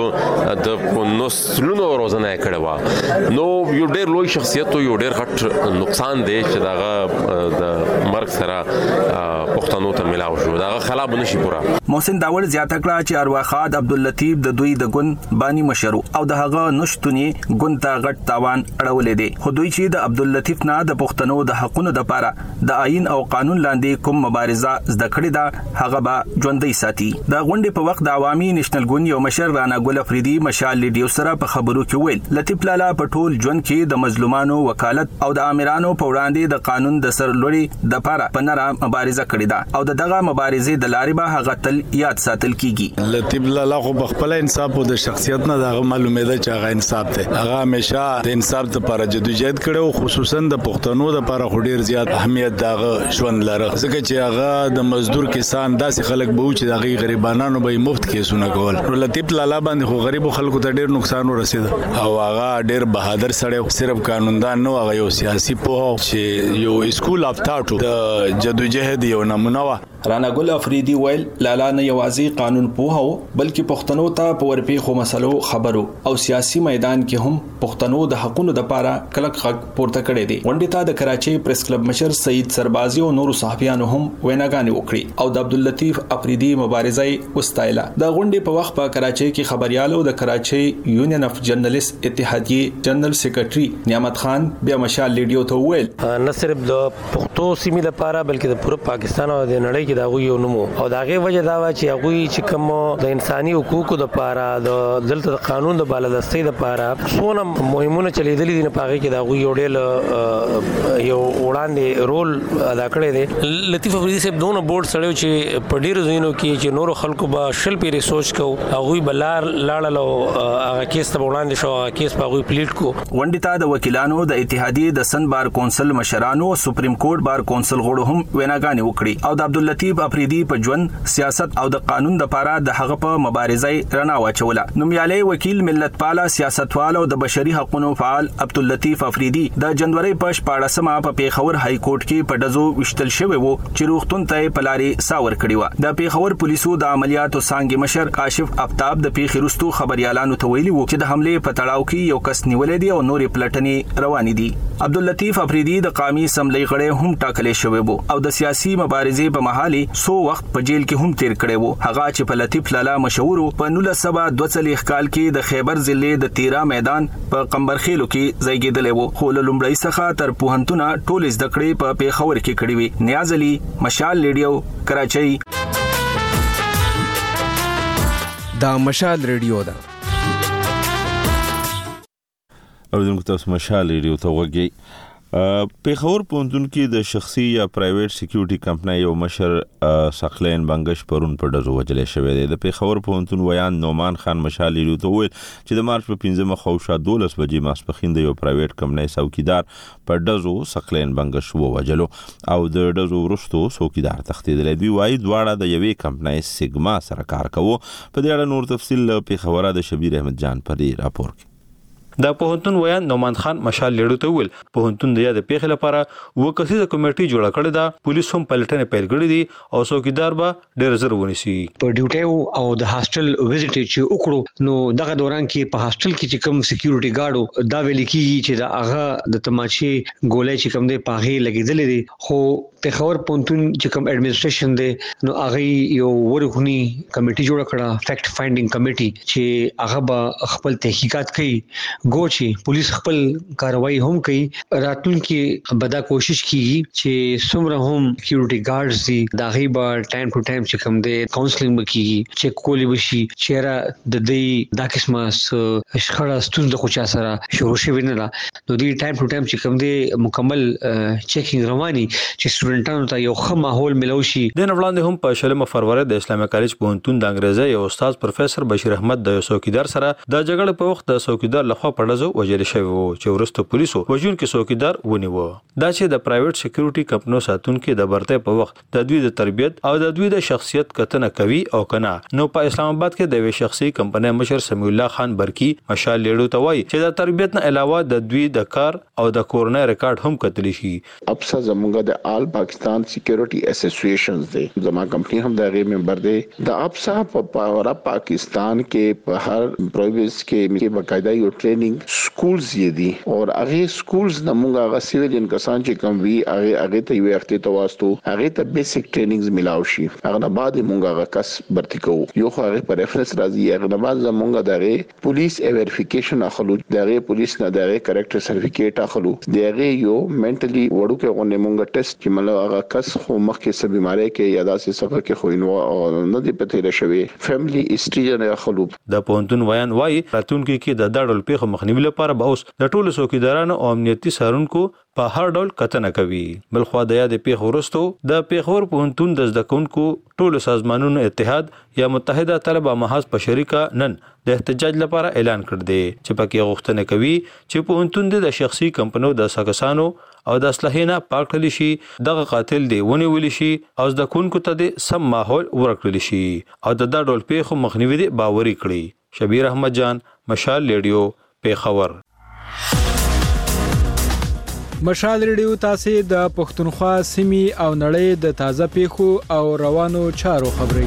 د نسلونو روزنه کړو نو یو ډېر لوی شخصیت یو ډېر غټ نقصان دی چې داغه د مرګ سره پښتنو ته ملاو شو داغه خلاب نشي پورا. محسن داوړ زیاته کړه چې ارواخاد عبداللطیف د دوی د ګوند بانی مشرو او د هغه نشټونی ګوند ته غټ تاوان اړولې دي خو دوی چې د عبداللطیف نه د پښتنو د حقونو د پاره د آئین او قانون لاندې کوم مبارزه زده کړې ده هغه به ژوندۍ ساتي. د غونډې په وخت د عوامي نېشنل ګوند یو مشر رانا ګل افریدي مشال ریډیو سره په خبرو کې ویل لطیف لالا په ټول ژوند کې د مظلومانو وکالت او د امیرانو په وړاندې د قانون د سرلوړي د پاره په نره مبارزه کړې ده او د دغه مبارزې د لارې به هغه تل یاد ساتل کیږي. لطیف لالا خو بخپل انصاف او د شخصیت نه دغه معلومه ده چې هغه انصاف ته هغه همیشه د انصاف لپاره جدوجہد کړو خصوصا د پښتنو لپاره ډیر زیات اهمیت دغه ژوند لره ځکه چې هغه د مزدور کسان داسې خلک به چې دغه غریبانو به مفت کیسونه کول. لطیف لالا باندې خو غریب خلکو ته ډیر نقصان ورسید او هغه ډیر بهادر سړی صرف قانوندان نو هغه یو سیاسي پوه چې یو اسکول اف تاټو د جدوجہد یو نمونه و. رانا ګل افریدي ویل لالا نه یوازې قانون پوهاو بلکې پښتنو ته په ورپېښو مسلو خبرو او سیاسي میدان کې هم پښتنو د حقونو د پاره کلک غږ پورته کړی دی. غونډې ته د کراچۍ پریس کلب مشر سید سربازي او نورو صحافیانو هم ویناګانې وکړي او د عبداللطیف افریدي مبارزه وستایله. د غونډې په وخت په کراچۍ کې خبريالو د کراچۍ یونین اف جرنالست اتحادیه جنرال سیکریټري نعمت خان بیا مشال ریډیو ته ویل نه صرف د پښتو سیمې لپاره بلکې د پوره پاکستان او د نړۍ کې دا یو نومو او دا غي وجه دا و چې هغه چې کوم د انساني حقوقو د پاره د دلته د قانون د بالادستۍ د پاره څونه مهمونه چلیدلې دي نه پاره کې دا یو ډېر یو وړاندې رول ادا کړی دی. لطیف افریدي صاحب دونه بورډ سره چې په ډیرو ځینو کې چې نورو خلکو به شل پیری سوچ کو هغه بلار لاړلو هغه کیس ته وړاندې شو هغه کیس په هغه پلیټ کو. غونډې ته د وکیلانو د اتحادیه د سن بار کونسل مشرانو سپریم کورټ بار کونسل غړو هم ویناګانې وکړي او د عبداللطیف افریدي په ژوند سیاست او د قانون د پاره د هغه په مبارزه رڼا واچوله. نومیالي وکیل ملت پالا سیاستوال او د بشري حقوقو فعال عبداللطیف افریدي د جنوري په شپاړسمه په پیښور های کورټ کې په دزو وشتل شوی وو چې روغتون ته پلاري ساور کړی و. د پیښور پولیسو د عملیاتو څنګه مشر کاشف افتاب د پیښې وروسته خبريالانو ته ویلي وو چې د حمله په تړاو کې یو کس نیولې دی او نورې پلټنې روانې دي. عبداللطیف افریدي د قومي اسمبلی غړی هم ټاکلې شوی وو او د سیاسي مبارزې په محالي سو وخت په جیل کې هم تیر کړی وو. هغه چې په لطیف لالا مشهور په نولس سوه دوه څلوېښت کال کې د خیبر ضلع د تیرا میدان په قمبرخیلو کې زیږیدلی وو خو له لومړۍ څخه تر پوهنتونه ټول زده کړې په پیښور کې کړې وې. نیاز علي مشال ریډیو کراچۍ. دا مشال ریډیو ده اوردونکو تاسو مشال ریډیو ته وګورئ. پیښور پوهنتون کې د شخصي یا پرایویټ سکیورټي کمپنۍ یو مشر سقلین بنگش پرون په ډزو وجلې شوی دی. د پیښور پوهنتون ویان نومان خان مشال ریډیو ته وویل چې د مارچ په پنځمه خواوشا دولس بجې ماسپښین د یو پرایویټ کمپنۍ څوکیدار په ډزو سقلین بنگش ووجلو او د ډزو وروسته څوکیدار تښتېدلی. دوی وایي دواړه د یوې کمپنۍ سیګما سره کار کوو. په دې اړه نور تفصیل له پیښوره د شبیر احمد جان پرې راپور کوي. د پوهنتون ویان نومان خان مشال لیړو ته ویل پوهنتون د یاد پیښې لپاره و کسیزه کمیټي جوړه کړې ده. پولیس هم پلټنه پیل کړې دي او څوکیدار به ډېر زر ونیسي. په ډیوټي او د هاستل وزټ چې وکړو نو دغه دوران کې په هاستل کې چې کوم سکیورټي ګارډو دا ویل کیږي چې دا هغه د تماچي ګولې چې کوم دی پاغي لګیدلې دي خو پیښور پوهنتون چې کوم اډمنسټریشن دی نو هغه یو ورغونی کمیټي جوړه کړه فیکټ فایندینګ کمیټي چې هغه به خپل تحقیقات کوي ګوچی پولیس خپل کاروایی هم کوي راتلونکي بدا کوشش کیږي چې څومره هم سکیورټي ګارډز دي دا غي به ټایم ټو ټایم چې کوم دی کاونسلینګ وکړي چې کولی وشي چې د دې دا قسمه شخړه ستونزه خو چا سره شروع شوی نه ده نو دې ټایم ټو ټایم چې کوم دی مکمل چیکینګ رواني چې سټوډنټانو ته یو ښه ماحول ملوشي د نوړاندې هم په شلمه فروری د اسلامي کالج پوهنتون د انګریزي یو استاد پروفیسور بشیر احمد د څوکیدار سره د جګړې په وخت د څوکیدار لخوا پړځو وجل شوی وو چې ورسته پولیسو وجون کې څوکیدار ونیو دا چې د پرایویټ سکیورټي کمپنیو ساتونکو د برته په وخت د دوی د تربیت او د دوی د شخصیت کتنه کوي او کنه نو په اسلام آباد کې د وی شخصي کمپنی مشر سمیع الله خان برکی مشال لیړو ته وایي چې د تربیت نه علاوه د دوی د کار او د کورنۍ ریکارډ هم کتلی شي ابسا زمونږ د آل پاکستان سکیورټي اسوسییشنز دی زما کمپنی هم د غي ممبر دی د ابسا په پورا پاکستان کې په هر پروینس کې باقاعده یو ټریننګ سکولز یې دي او هغه سکولز نمونږه هغه سیویلین کسان چې کوم وی هغه هغه ته یو وخت ته واسطو هغه ته بیسیک ټریننګز ملاوي شي هغه نه بعد مونږه هغه کس برتی کوو یو خو هغه پر ریفرنس راځي هغه نه بعد مونږه دغه پولیس ویریفیکیشن اخلو دغه پولیس نه دغه کریکټر سرټیفیکیټ اخلو دغه یو منټلی وړو کې غونډه مونږه ټیسټ چې مله هغه کس خو مخکې څه بیماری کې یا داسې څه کې خو نو نه دی پته راشوي فیملی هیستوري نه اخلو د پونتون ویان وای راتونکو کې د داړل پیخو مخنیوي لپاره به اوس د ټولو څوکیدارانو او امنیتي سارونکو په هر ډول کتنه کوي بل خو د یاد پیښ ورستو د پیښور پونتون د ځدکونکو ټولو سازمانونو اتحاد یا متحده طلبه محاذ په شریکه نن د احتجاج لپاره اعلان کړ دی چې پکې غوښتنه کوي چې پونتون د شخصي کمپنیو د ساکسانو او د اصلاحینه پاکړل شي دغه قاتل دی ونیول شي او د کونکو ته د سم ماحول ورکړل شي او د دا ډول پیښو مخنیوي دی باوري کړی شبیر احمد جان مشال ریډیو پیښور مشال ریډیو تاسو د پښتونخوا سیمې او نړۍ د تازه پیښو او روانو چارو خبري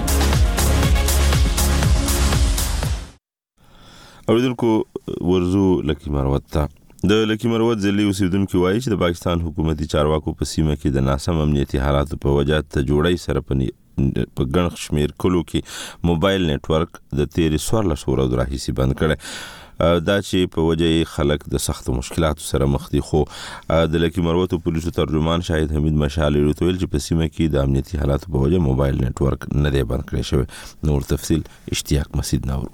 اوریدونکو ورزو لکی مروت ته د لکی مروت ځلې اوسیدونکو وایي چې د پاکستان حکومتي چارواکو په سیمه کې د ناسم امنیتي حالاتو په وجه ته جوړای سره په ګڼ شمیر کلو کې موبایل نتورک د تیر سوار لسوره راهیسي بند کړي دا چې په وجه خلک د سخت مشکلاتو سره مخ دي خو د لکی مروت پولیسو ترجمان شاهد حمید مشال ویل چې په سیمه کې د امنیتي حالاتو په وجه موبایل نتورک نه دی بند کړی شوی نور تفصیل اشتیاق مسجد نور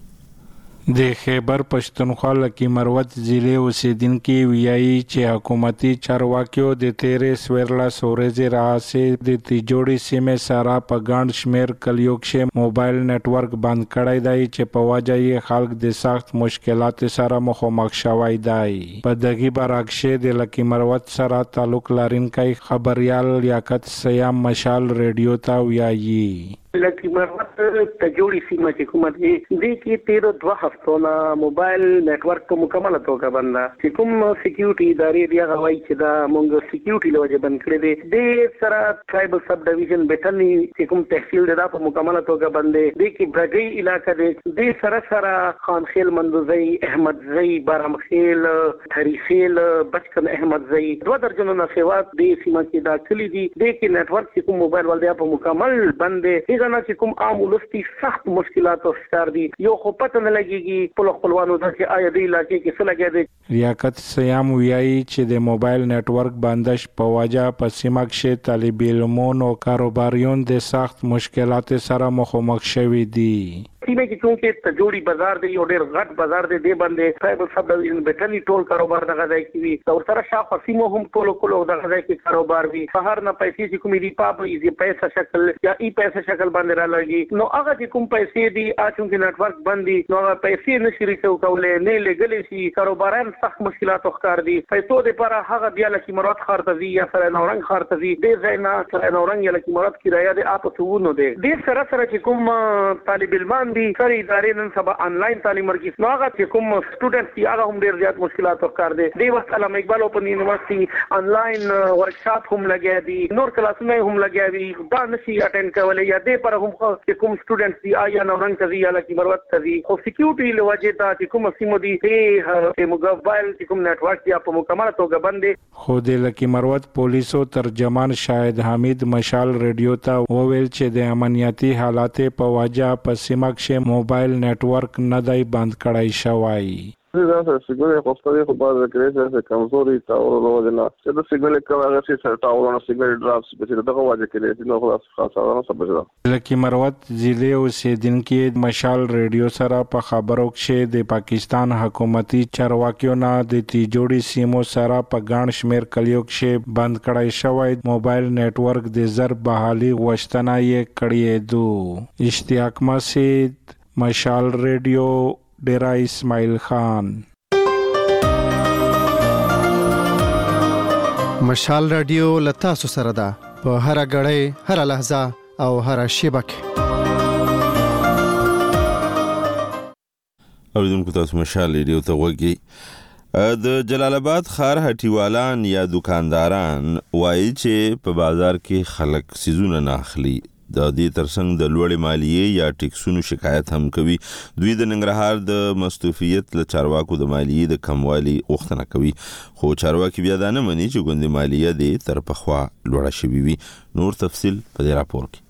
د خیبر پښتونخوا لکی مروت ضلع اوسیدونکو ویایي چې حکومتي چارواکیو د تیرې سویرلا سورې راځي د تیجوړي سیمه سره په ګڼ شمیر کلیو کې موبایل نتورک بند کړی دی چې په وجه یې خلک د سخت مشکلاتو سره مخامخ شوی دی په دغه برعکس د لکی مروت سره تعلق لرونکي خبريال لیاقت سیام مشال ریډیو ته ویایي لکه مرمت ته جوړی سیمه چې کومه دي د کې تیر دوه هفتو نه موبایل نتورک په مکمله توګه بند چې کوم سکیورټي ادارې دی غوي چې دا مونږ سکیورټي لوجه بند کړی دي د سره ټرایبل سب ډیویژن بیٹنی چې کوم تحصیل دی په مکمله توګه بند دي د کې برګي علاقې دي د سره سره خان خیل مندوزي احمد زئی بارمخیل تاریخیل بچکن احمد زئی دوه درجنو نه سیوات د سیمه کې داخلي دي د کې نتورک چې کوم موبایل ول دی په مکمل بند دي څنګه چې کوم عام ولستي سخت مشکلات او ښکار دي یو خو پته نه لګيږي په خپلوانو د چې آیا دی علاقې کې څه لګي دي لیاقت سیام ویایي چې د موبایل نتورک بندش په وجه په سیمه کې طالب علمونو کاروباریون د سخت مشکلات سره مخامخ شوي دي سیمه کې چونکې تجوړي بازار دی یو ډېر غټ بازار دی دی باندې ټرایبل سب ډیویژن بیٹنی ټول کاروبار دغه ځای کې وي او سره شاخه سیمو هم ټول کولو دغه ځای کې کاروبار وي بهر نه پیسې چې کومې دی پاپ یې پیسې شکل یا ای پیسې شکل باندې را لګي نو هغه چې کوم پیسې دی اچونکې نتورک بندي نو هغه پیسې نشي کولای نه لګلې شي کاروباران سخت مشکلات ښکار دي پیسو لپاره هغه دی لکه مراد خارتزي یا سره نورنګ خارتزي دی ځای نه سره نورنګ یا لکه مراد کرایه دی اپ څوونه دی د سره سره چې کوم طالب علمان دي سره ادارې نن سبا انلاین تعلیم ورکړي نو هغه چې کوم سټوډنټس دي هغه هم ډېر زیات مشکلات ورکار دي د وخت علامه اقبال اوپن یونیورسيټي انلاین ورکشاپ هم لګیا دي نور کلاسونه هم لګیا دي دا نشي اټینډ کولای یا دې پر هم چې کوم سټوډنټس دي آیا نورنګ کوي یا لکه مروت کوي خو سکیورټي لوجه ته چې کوم سیمو دي چې موبایل چې کوم نتورک دی په مکمل توګه بندي خو د لکه مروت پولیسو ترجمان شاهد حمید مشال ریډیو ته وویل چې د امنیتي حالات په وجه په سیمه کې موبایل نتورک نه دی بند کړای شوی دا سیګل خوستري خو بعد کې چې کمزوري تاور وروجنا چې د سیګل کاغه چې سر تاورونه سیګل ډراپس په دې دغه واجه کې دي نو خلاص خاصه سبجدا لکه مروت ضلع اوسیدونکو مشال ریډیو سره په خبرو کې د پاکستان حکومتي چارواکیو نه د تیجوړي سیمو سره په ګڼ شمیر کلیو کې بند کړای شوی موبایل نیټورک د زر بحالي غوښتنه یې کړې دو اشتیاق مسجد مشال ریډیو ډیرا اسماعیل خان مشال رادیو لتا سره ده په هر غړې هر لحظه او هر شیبه کې اوریدونکو تاسو مشال ریډیو ته وګورئ د جلال آباد ښار هټیوالان یا دکانداران وایي چې په بازار کې خلک سیزونه نه اخلي د دې ترڅنګ د لوړې مالیې یا ټیکسونو شکایت هم کوي. دوی د ننګرهار د مستوفیت له چارواکو د مالیې د کموالي غوښتنه کوي خو چارواکي بیا دا نه مني چې ګوندې مالیه دې تر پخوا لوړه شوې وي. نور تفصیل په دې راپور کې.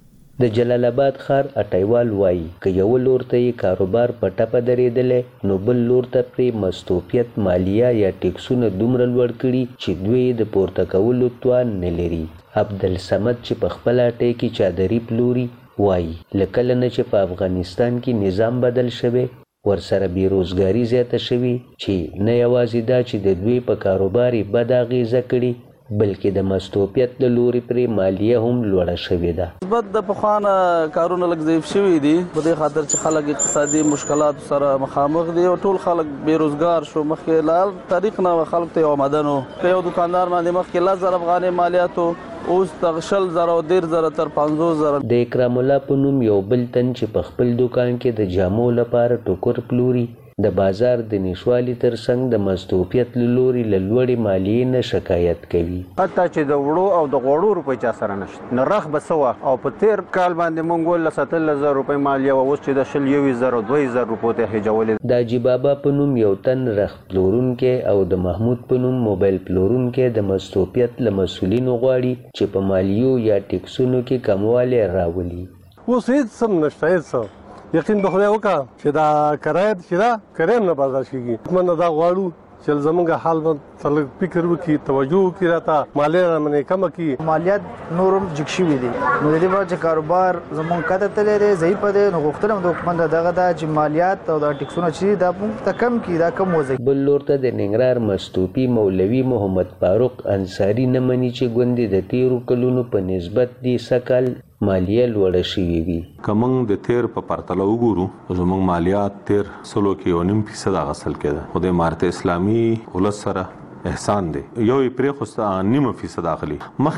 د جلال آباد ښار اټیوال وایي که یو لور ته یې کاروبار په ټپه درېدلی نو بل لور ته پرې مستوفیت مالیه یا ټیکسونه دومره لوړ کړي چې دوی د پورته کولو توان نه لري. عبدالصمد چې په خپله اټۍ کې چادري پلوري وایي له کله نه چې په افغانستان کې نظام بدل شوی ورسره بیروزګاري زیاته شوي چې نه یوازې دا چې د دوی په کاروبار یې بد اغېزه کړي بلکې د مستوفیت له لوري پرې مالیه هم لوړه شوې ده. نسبت د پخوانه کارونه لږ ضعیف شوي دي په دې خاطر چې خلک اقتصادي مشکلاتو سره مخامخ دي او ټول خلک بیروزګار شو. مخکې له هر طریق نه خلکو ته یو آمدن و که یو دکاندار باندې مخکې لس زره افغانۍ مالیات اوس تر شل زره او دېر زره تر پنځوس زره. د اکرام الله په نوم یو بل تن چې په خپل دوکان کې د جامو لپاره ټوکر پلوري د بازار د نشوالي ترڅنګ د مستوفیت له لوري له لوړې مالیې نه شکایت کوي. حتی چې د وړو او د غوړو روپۍ چا سره نشته نو رخ به څه وه او په تېر کال باندې موږ ولس اتلس زره روپۍ مالیه وه اوس چې د شل یوویشت زره دوه زره روپو ته هجولې. د حاجي بابا په نوم یو تن رخ پلورونکی او د محمود په نوم موبایل پلورونکی د مستوفیت له مسؤلینو غواړي چې په مالیو یا ټیکسونو کې کموالی راولي. اوس هېڅ سم نشته هېڅ څه یقین به خدای وکړه چې دا کرایه چې دا کرایه هم نه برداشت کېږي. حتمن دا غواړو چې زمونږ حال به تلک فکر وکړي توجه وکړي راته مالیه رامنې کمه کړي. مالیات نور هم جګ شوي دي نو د دې لپاره چې کاروبار زمونږ کته تللی دی ضعیف دی نو غوښتنه هم د حکومت دغه ده چې مالیات او دا ټیکسونه چې دا موږ ته کم کړي دا کم وځي. بل لور ته د ننګرهار مستوفي مولوي محمد فاروق انصاري نه مني چې ګوندې د تیرو کلونو په نسبت دې سکل مالیه لوړه شوې وي. که موږ د تیر په پرتله وګورو زموږ مالیات تیر سلو کې یو نیم فیصد اخیستل کېده خو د امارت اسلامي ولس سره احسان دی یو یې پرېښوسته نیمه فیصد اخلي.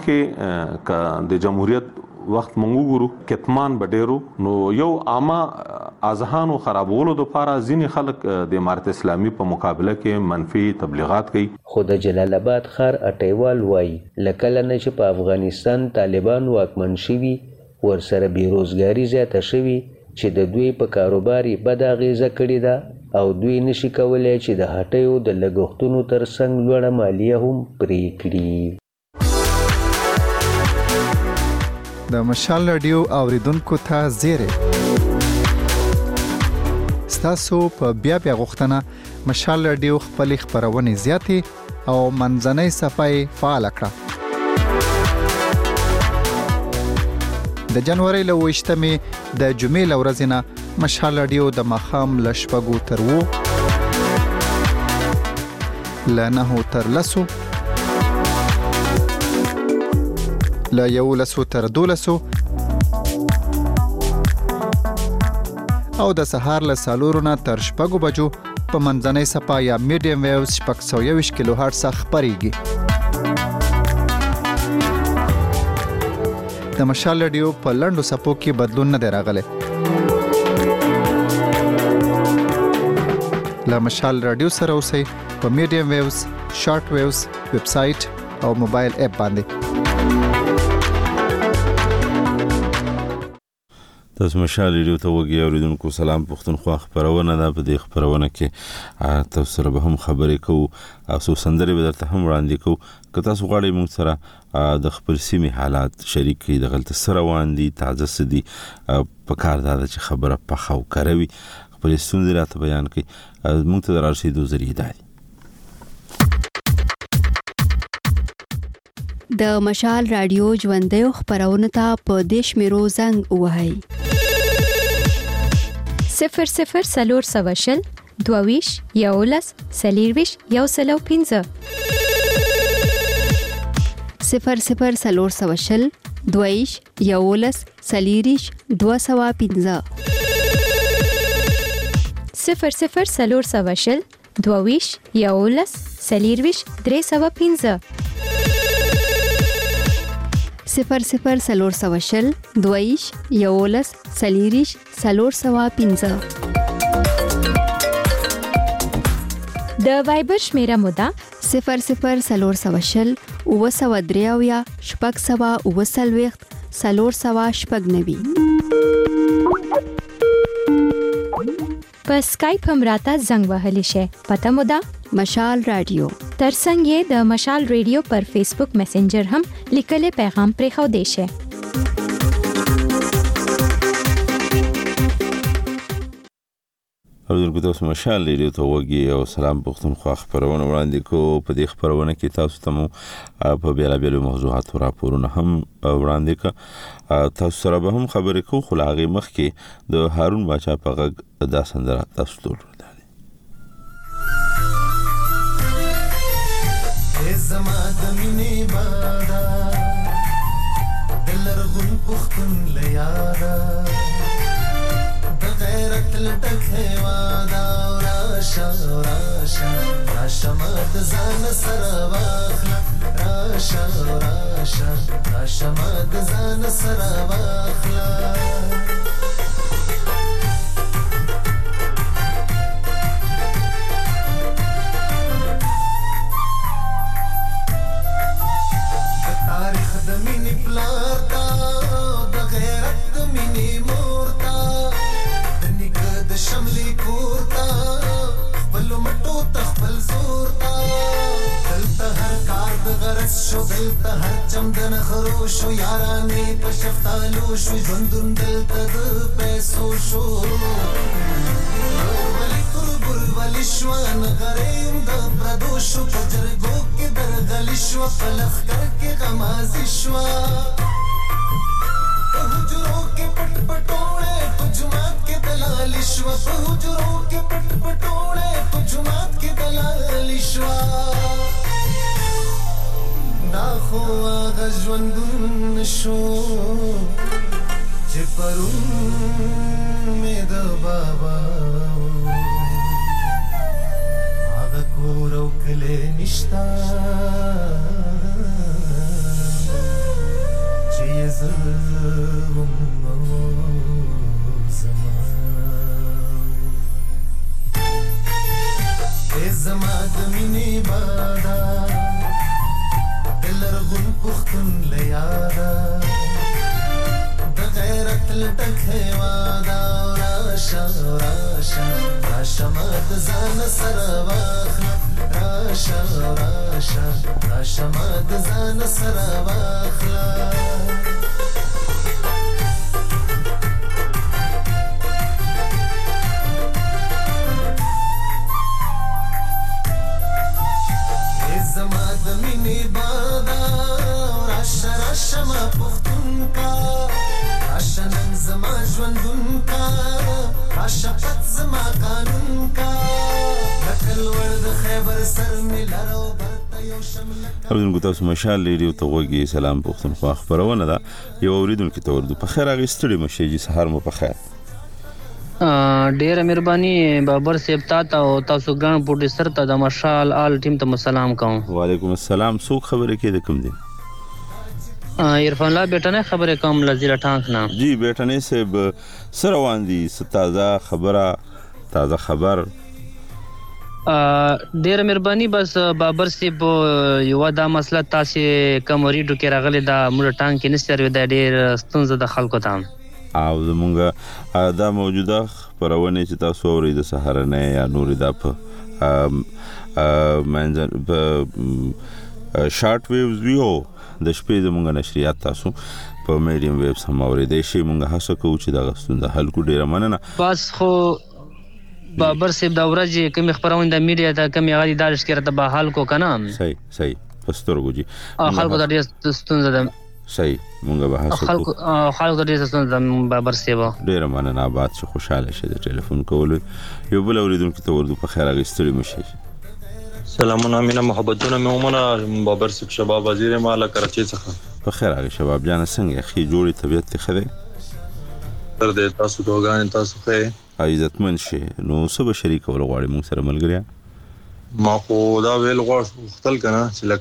مخکې که د جمهوریت وخت موږ وګورو کتمان به ډېرو نو یو عامه اذهانو خرابولو دپاره ځینې خلک د امارت اسلامي په مقابله کې منفي تبلیغات کوي. خو د جلال آباد ښار اټیوال وایي له کله نه چې په افغانستان طالبان واکمن شوي ورسره بیروزګاري زیاته شوي چې د دوی په کاروبار یې بد اغېزه کړې ده او دوی نشي کولی چې د هټیو د لګښتونو ترڅنګ لوړه مالیه هم پرې کړي. د مشال رادیو اوریدونکو ته زیری ستاسو په بیا بیا غوښتنه مشال رادیو خپل خبرونه زیاتې او منځنۍ صفحه فعال کړه. د جنوري له وشتمې د جمعې لورځ نه مشال رادیو د مخام لشپګو تر وو لنه تر لسو لا یو لسو تر دولسو او د سهار له سالورو نه تر شپږو بجو په منځنۍ صفحه یا میډیم ویوز شپږ سوه یوویشت کیلو هرټز خپرېږي. د مشال رادیو په لنډو صفحو کې بدلون نه دی راغلی. له مشال رادیو سره اوسئ په میډیم ویوز شارټ ویوز ویب سایټ او موبایل اپ باندې. تاسو مشال ریډیو ته وګورئ اوریدونکو سلام پښتونخوا خبرونه ده. په دې خبرونه کې تاسو سره به هم خبرې کوو او څو سندرې به درته هم وړاندې کوو. که تاسو غواړئ موږ سره د خپل سیمې حالات شریک کړئ دغلته څه روان دي تازه څه دي په کار دا ده چې خبره پخه او کره وي خپل ستونزې راته بیان کړي. موږ ته رارسېدو ذریعه ده. د مشال رادیو ژوندۍ خبرونه ته په دیش میرو زنګ وهاي صفر صفر سلور سواشل دوویش یولس سلیرویش یو سلو پینزه صفر صفر سلور سواشل دوویش یولس سلیریش دو سوا پینزه صفر صفر سلور سواشل دوویش یولس سلیرویش درې سوا پینزه صفر صفر سلور سواشل دویش یولس سلیریش سلور سوا پینزه د وایبر شمیره مودا صفر صفر سلور سواشل او سوا دریاویا شپږ سوا او سلويخت سلور سوا شپږ نوي په سکایپ هم راته زنګ وهلی شي. پته مودا مشال رادیو ترڅنګ د مشال رادیو پر فیسبوک میسنجر هم لیکلي پیغام پرې خو دی شي. حضور کو تاسو مشال رادیو ته وګي او سلام پښتونخوا خبرونه وړاندې کو. په دې خبرونه کې تاسو ته مو په بیلابیلو موضوعاتو راپورونه هم وړاندې کا. تاسو سره به هم خبرې کو. خو لاغي مخ کې د هارون باچا په غږ دا سندره تاسو ته زما د مینې بادا دلرغون پختون لیادا د غیرت لټک هوادا راشا راشا راشا مد ځان سره واخلا راشا راشا راشا مد ځان سره واخلا شو دلته هر چمدن خروشو یارانې په شفتالو شو ژوندون دلته د پیسو شو ولی قربل ولی شو نغریم د پردو شو په جرګو کې درغلی شو په لښکر کې غمازي شو په حجرو کې پټ پټوړې په جومات کې دلالي شو په حجرو کې پټ پټوړې په جومات کې دلالي شو دا خو آغا ژوندون شو چې پرون مې د بابا آغا کور او کلی نشتا چې یې زه وم زما ای زما د مینې بادا لرغون پختون لیادا د غیرت لټک هوادا راشا راشا راشا مد ځان سره واخلا راشا راشا راشا مد ځان سره واخلا زما د مینې بادا راشا راشا ما پختون کا راشا نن زما ژوندون کا راشا پت زما قانون کا لکل ور د خیبر سر می لارو برته یو شمله اوریدونکو تاسو مشال رادیو ته وګي سلام پښتونخوا خبرونه ده. یو اوریدونکو ته ورته په خیر اغستړي مشي سهار مو په خیر. ډیره مهرباني بابر صاحب تا او تاسو ګان پروډوسر ته د مشال آل ټیم ته سلام کوم. وعلیکم السلام. څوک خبره کې د کوم دي؟ عرفان الله بیٹنه خبره کوم لزیره ټانک نه. جی بیٹنه صاحب سره واندي تازه خبره تازه خبر ډیره مهرباني بس بابر صاحب یو دا مسله تاسو کوم ریډو کې راغلی دا موږ ټانک کې نشته دا ډیر ستونزه د خلکو ته او زمونږ دا موجوده خبرونه چې تاسو اورئ د سهارنه یا نور د په منځ په شارټ ویوز ویو د شپې زمونږ نشریات تاسو په میډیم ویبس هم اورئ. د شي مونږ هڅه کوو چې دا غستون د حل کو ډیره مننه. بس خو بابر صاحب دا ورځ کوم خبرونه د میډیا ته کوم غالي دارش کړه ته به حال کو کنه صحیح صحیح پسترګو جی خلکو د دې ستونزه ده صحیح مونږ به حاصل خلکو خلکو د دې ستونزه د بابر صاحب ډیر مننه آباد شو خوشاله شه د ټلیفون کول یو بل اوریدونکو ته ورته په خیر غوښتل مشه سلامونه مینا محبتونه مومنه بابر صاحب شباب وزیر مال کراچي څخه په خیر غي شباب جان څنګه خي جوړي طبيعت ته خده تر دې تاسو دوغان تاسو خې عزتمن شي نو سبا شریک ول غواړي موږ سره ملګریا ما خو دا ویل غواړم خپل کنه چې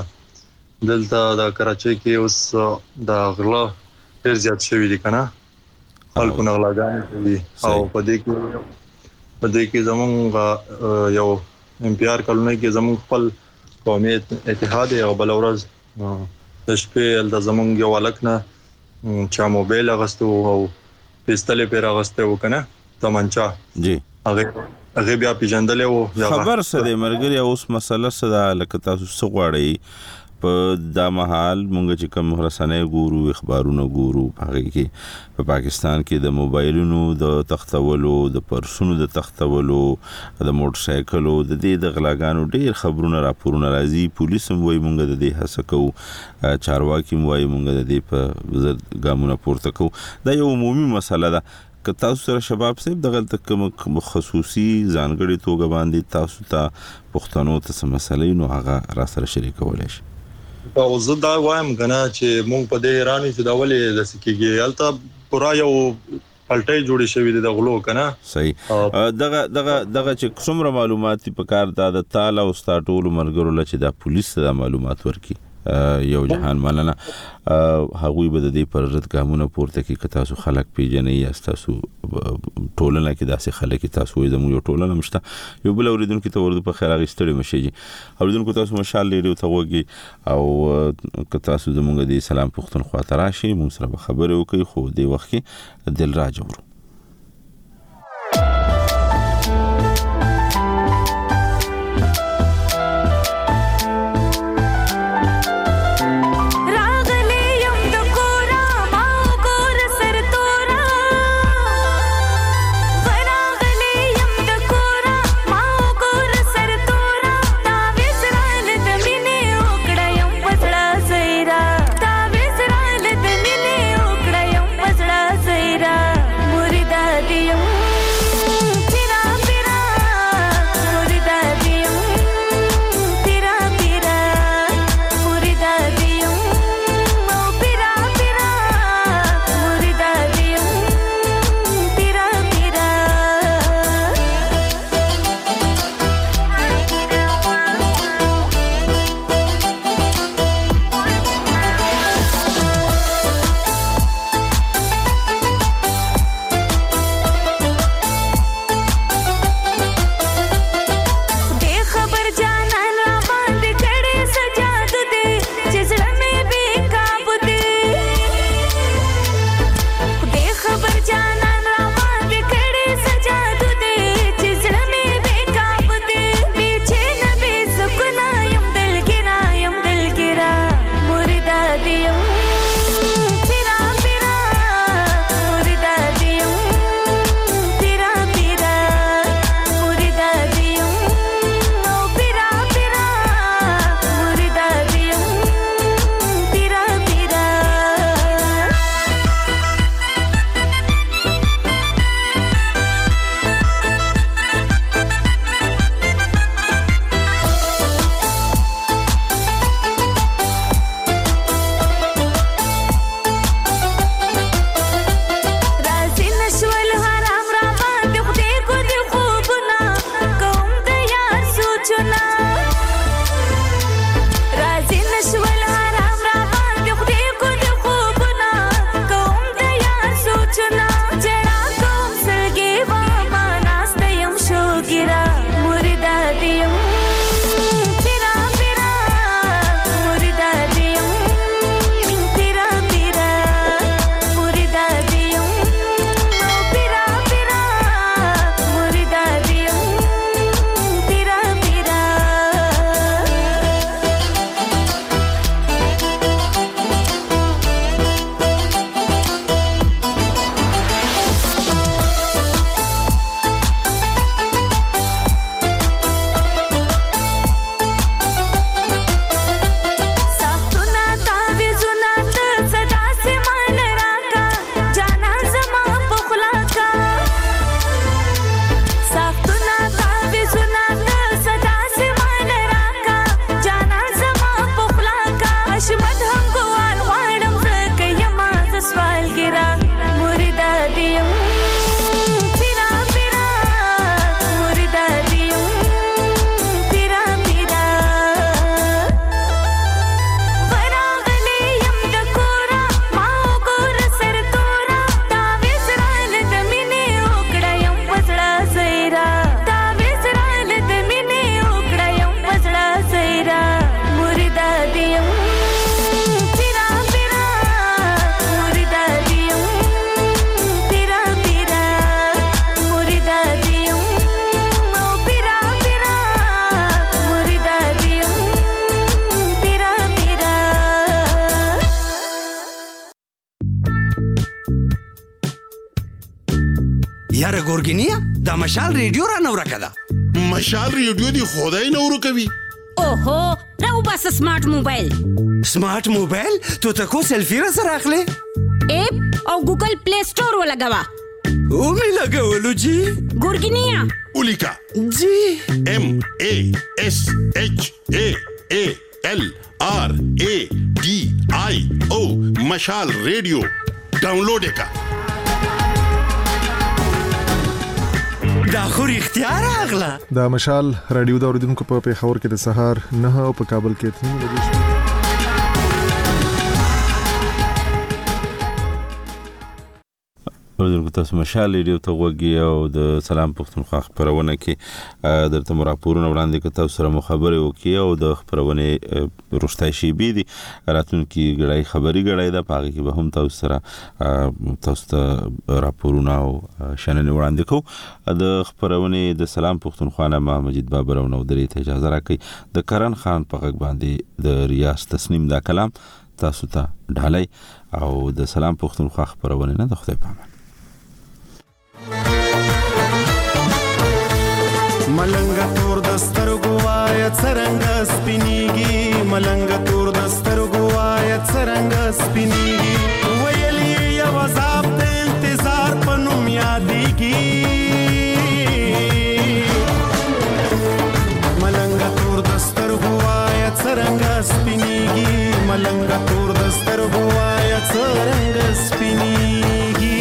لکه دلته د کراچي کې اوس د غلا ډیر زیات شوی دي کنه خلکو نه غلاګان کوي او په دې کې په دې کې زمونږ یو ام پی آر کلونه کې زمونږ خپل قومي اتحاد او بل ورځ د شپې د زمونږ یو الکنه چا موبایل اغستو او پستل پر اغسته وکنه تمنچا جی هغه هغه بیا پیژندل او خبر سره مرګري اوس مسله سره لکه تاسو څه غواړئ په دا محل مونږ چې کوم رسنۍ ګورو اخبارونه ګورو هغه کې په پاکستان کې د موبایلونو د تختولو د پرسونو د تختولو د موټر سایکلو د دې د غلاګانو ډیر خبرونه راپورونه راځي پولیس هم وایي مونږ د دې هڅه کوو چارواکي هم وایي مونږ د دې په وزارت ګامونه پورته کوو دا یو عمومي مسله ده که تاسو سره شباب صاحب دغه کوم خصوصي ځانګړي توګه باندې تاسو ته پښتنو ته سم مسلې نو هغه را سره شریکولای شي او زه دا وایم کنه چې مونږ په دې ایران کې دا ولې د سکیږي البته پورا یو پلټي جوړې شوې دي د غلو کنه صحیح دغه دغه دغه چې څومره معلوماتي په کار د تعالی او ستاټول مرګرو لچ د پولیس د معلومات ورکي یو جهان مننه هغوی به د دې پر رد ګامونه پورته کې که تاسو خلک پیژنئ یا تاسو ټولنه کې داسې خلک تاسو وي زموږ یو ټولنه مشته یو بل اوریدونکو ته ورته په خیر غوښتل مشي اوریدونکو تاسو مشال لري ته وګي او که تاسو زموږ د سلام پښتونخوا ته راشي موږ سره خبرې وکړي خو د وخت کې دل راجورو زیرا یاره ګورګینیا دا مشال ریډیو را نو راکدا مشال ریډیو دی خدای نو ورکوي اوهو راو بس سمارټ موبایل سمارټ موبایل ته تا کو سیلفی را سره اخلي اپ او ګوګل پلی سٹور ولګوا او می لګولو جی ګورګینیا اولیکا جی ام ا اس اچ ا ا ال آر ا डी आई او مشال ریډیو ډاونلوډ کا دا خو اختیار اغلا دا مشال رادیو دا اوریدونکو په پیښور کې د سهار نه او په کابل کې تنین بجې ورته تاسو مشال ریډیو ته وګورئ او د سلام پښتونخوا خبرونه کې درته راپورونه وړاندې کوي تاسو سره مخابره وکي او د خبرونه روشتای شي بي دي راتونکي غړای خبري غړای د پاګه کې به هم تاسو سره تاسو ته راپورونه او شننه وړاندې کوو د خبرونه د سلام پښتونخوا نه مجید بابر او نو درې ته اجازه راکړي د کرن خان په غږ باندې د ریاض تسنیم دا کلام تاسو ته ډالای او د سلام پښتونخوا خبرونه نه د خدای پامه ملنګ تور دستر ګوای څرنګ سپینیږي ملنګ تور دستر ګوای څرنګ سپینیږي ویلې یو عذاب د انتظار پنوم یادېږي ملنګ تور دستر ګوای څرنګ سپینیږي ملنګ تور دستر ګوای څرنګ سپینیږي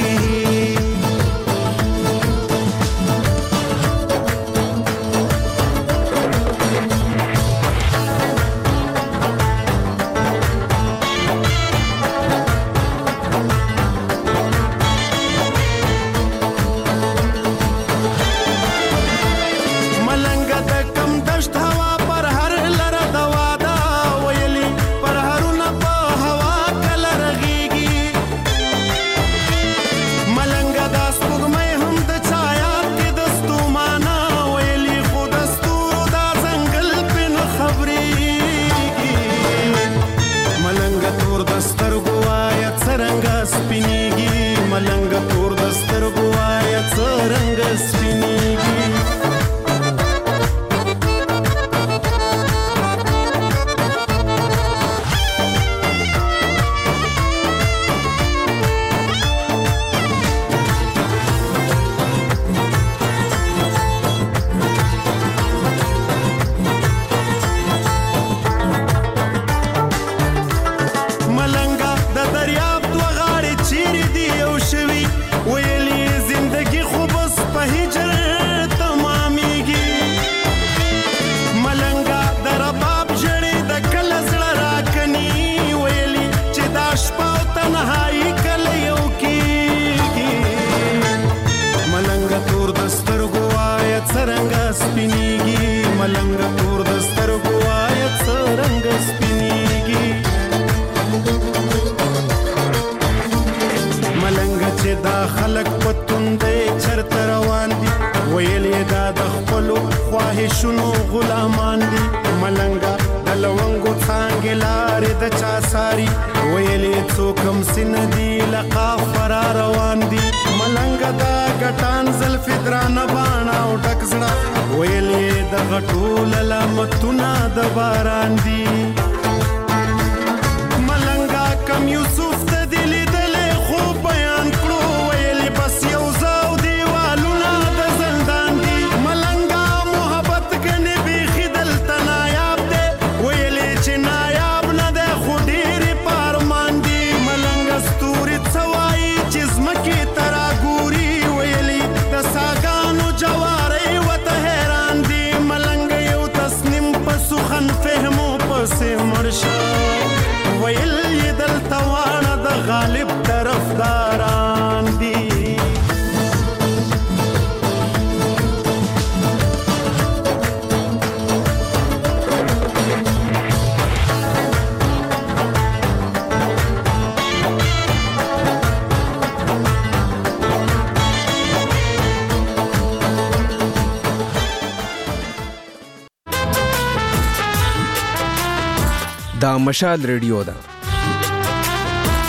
شنو غلامان دي ملنګا د لونګو څنګه لارې د چا ساری ویلې څوکم سن دي لقا فرار روان دي ملنګا دا ګټان زلف درانه باڼه او ټکزړه ویلې د غټول لمتونه د باران دي ملنګا کم یوسف ته دلی دلې خو بیان کړو ویلې بس یو زاو دیوالونه د زندان دي ملنګا محبت کنه به خدل تنایاب دے ویلې چې نایاب نه ده خو ډېر پارمان دي ملنګ ستوري څوای چې زمکه ترا ګوري ویلې د ساګانو جواري وته حیران دي ملنګ یو تسنیم پسو خن فهمو پسې مرشا ویل دل توانه د غالب طرفداران دي دا مشال ریډیو ده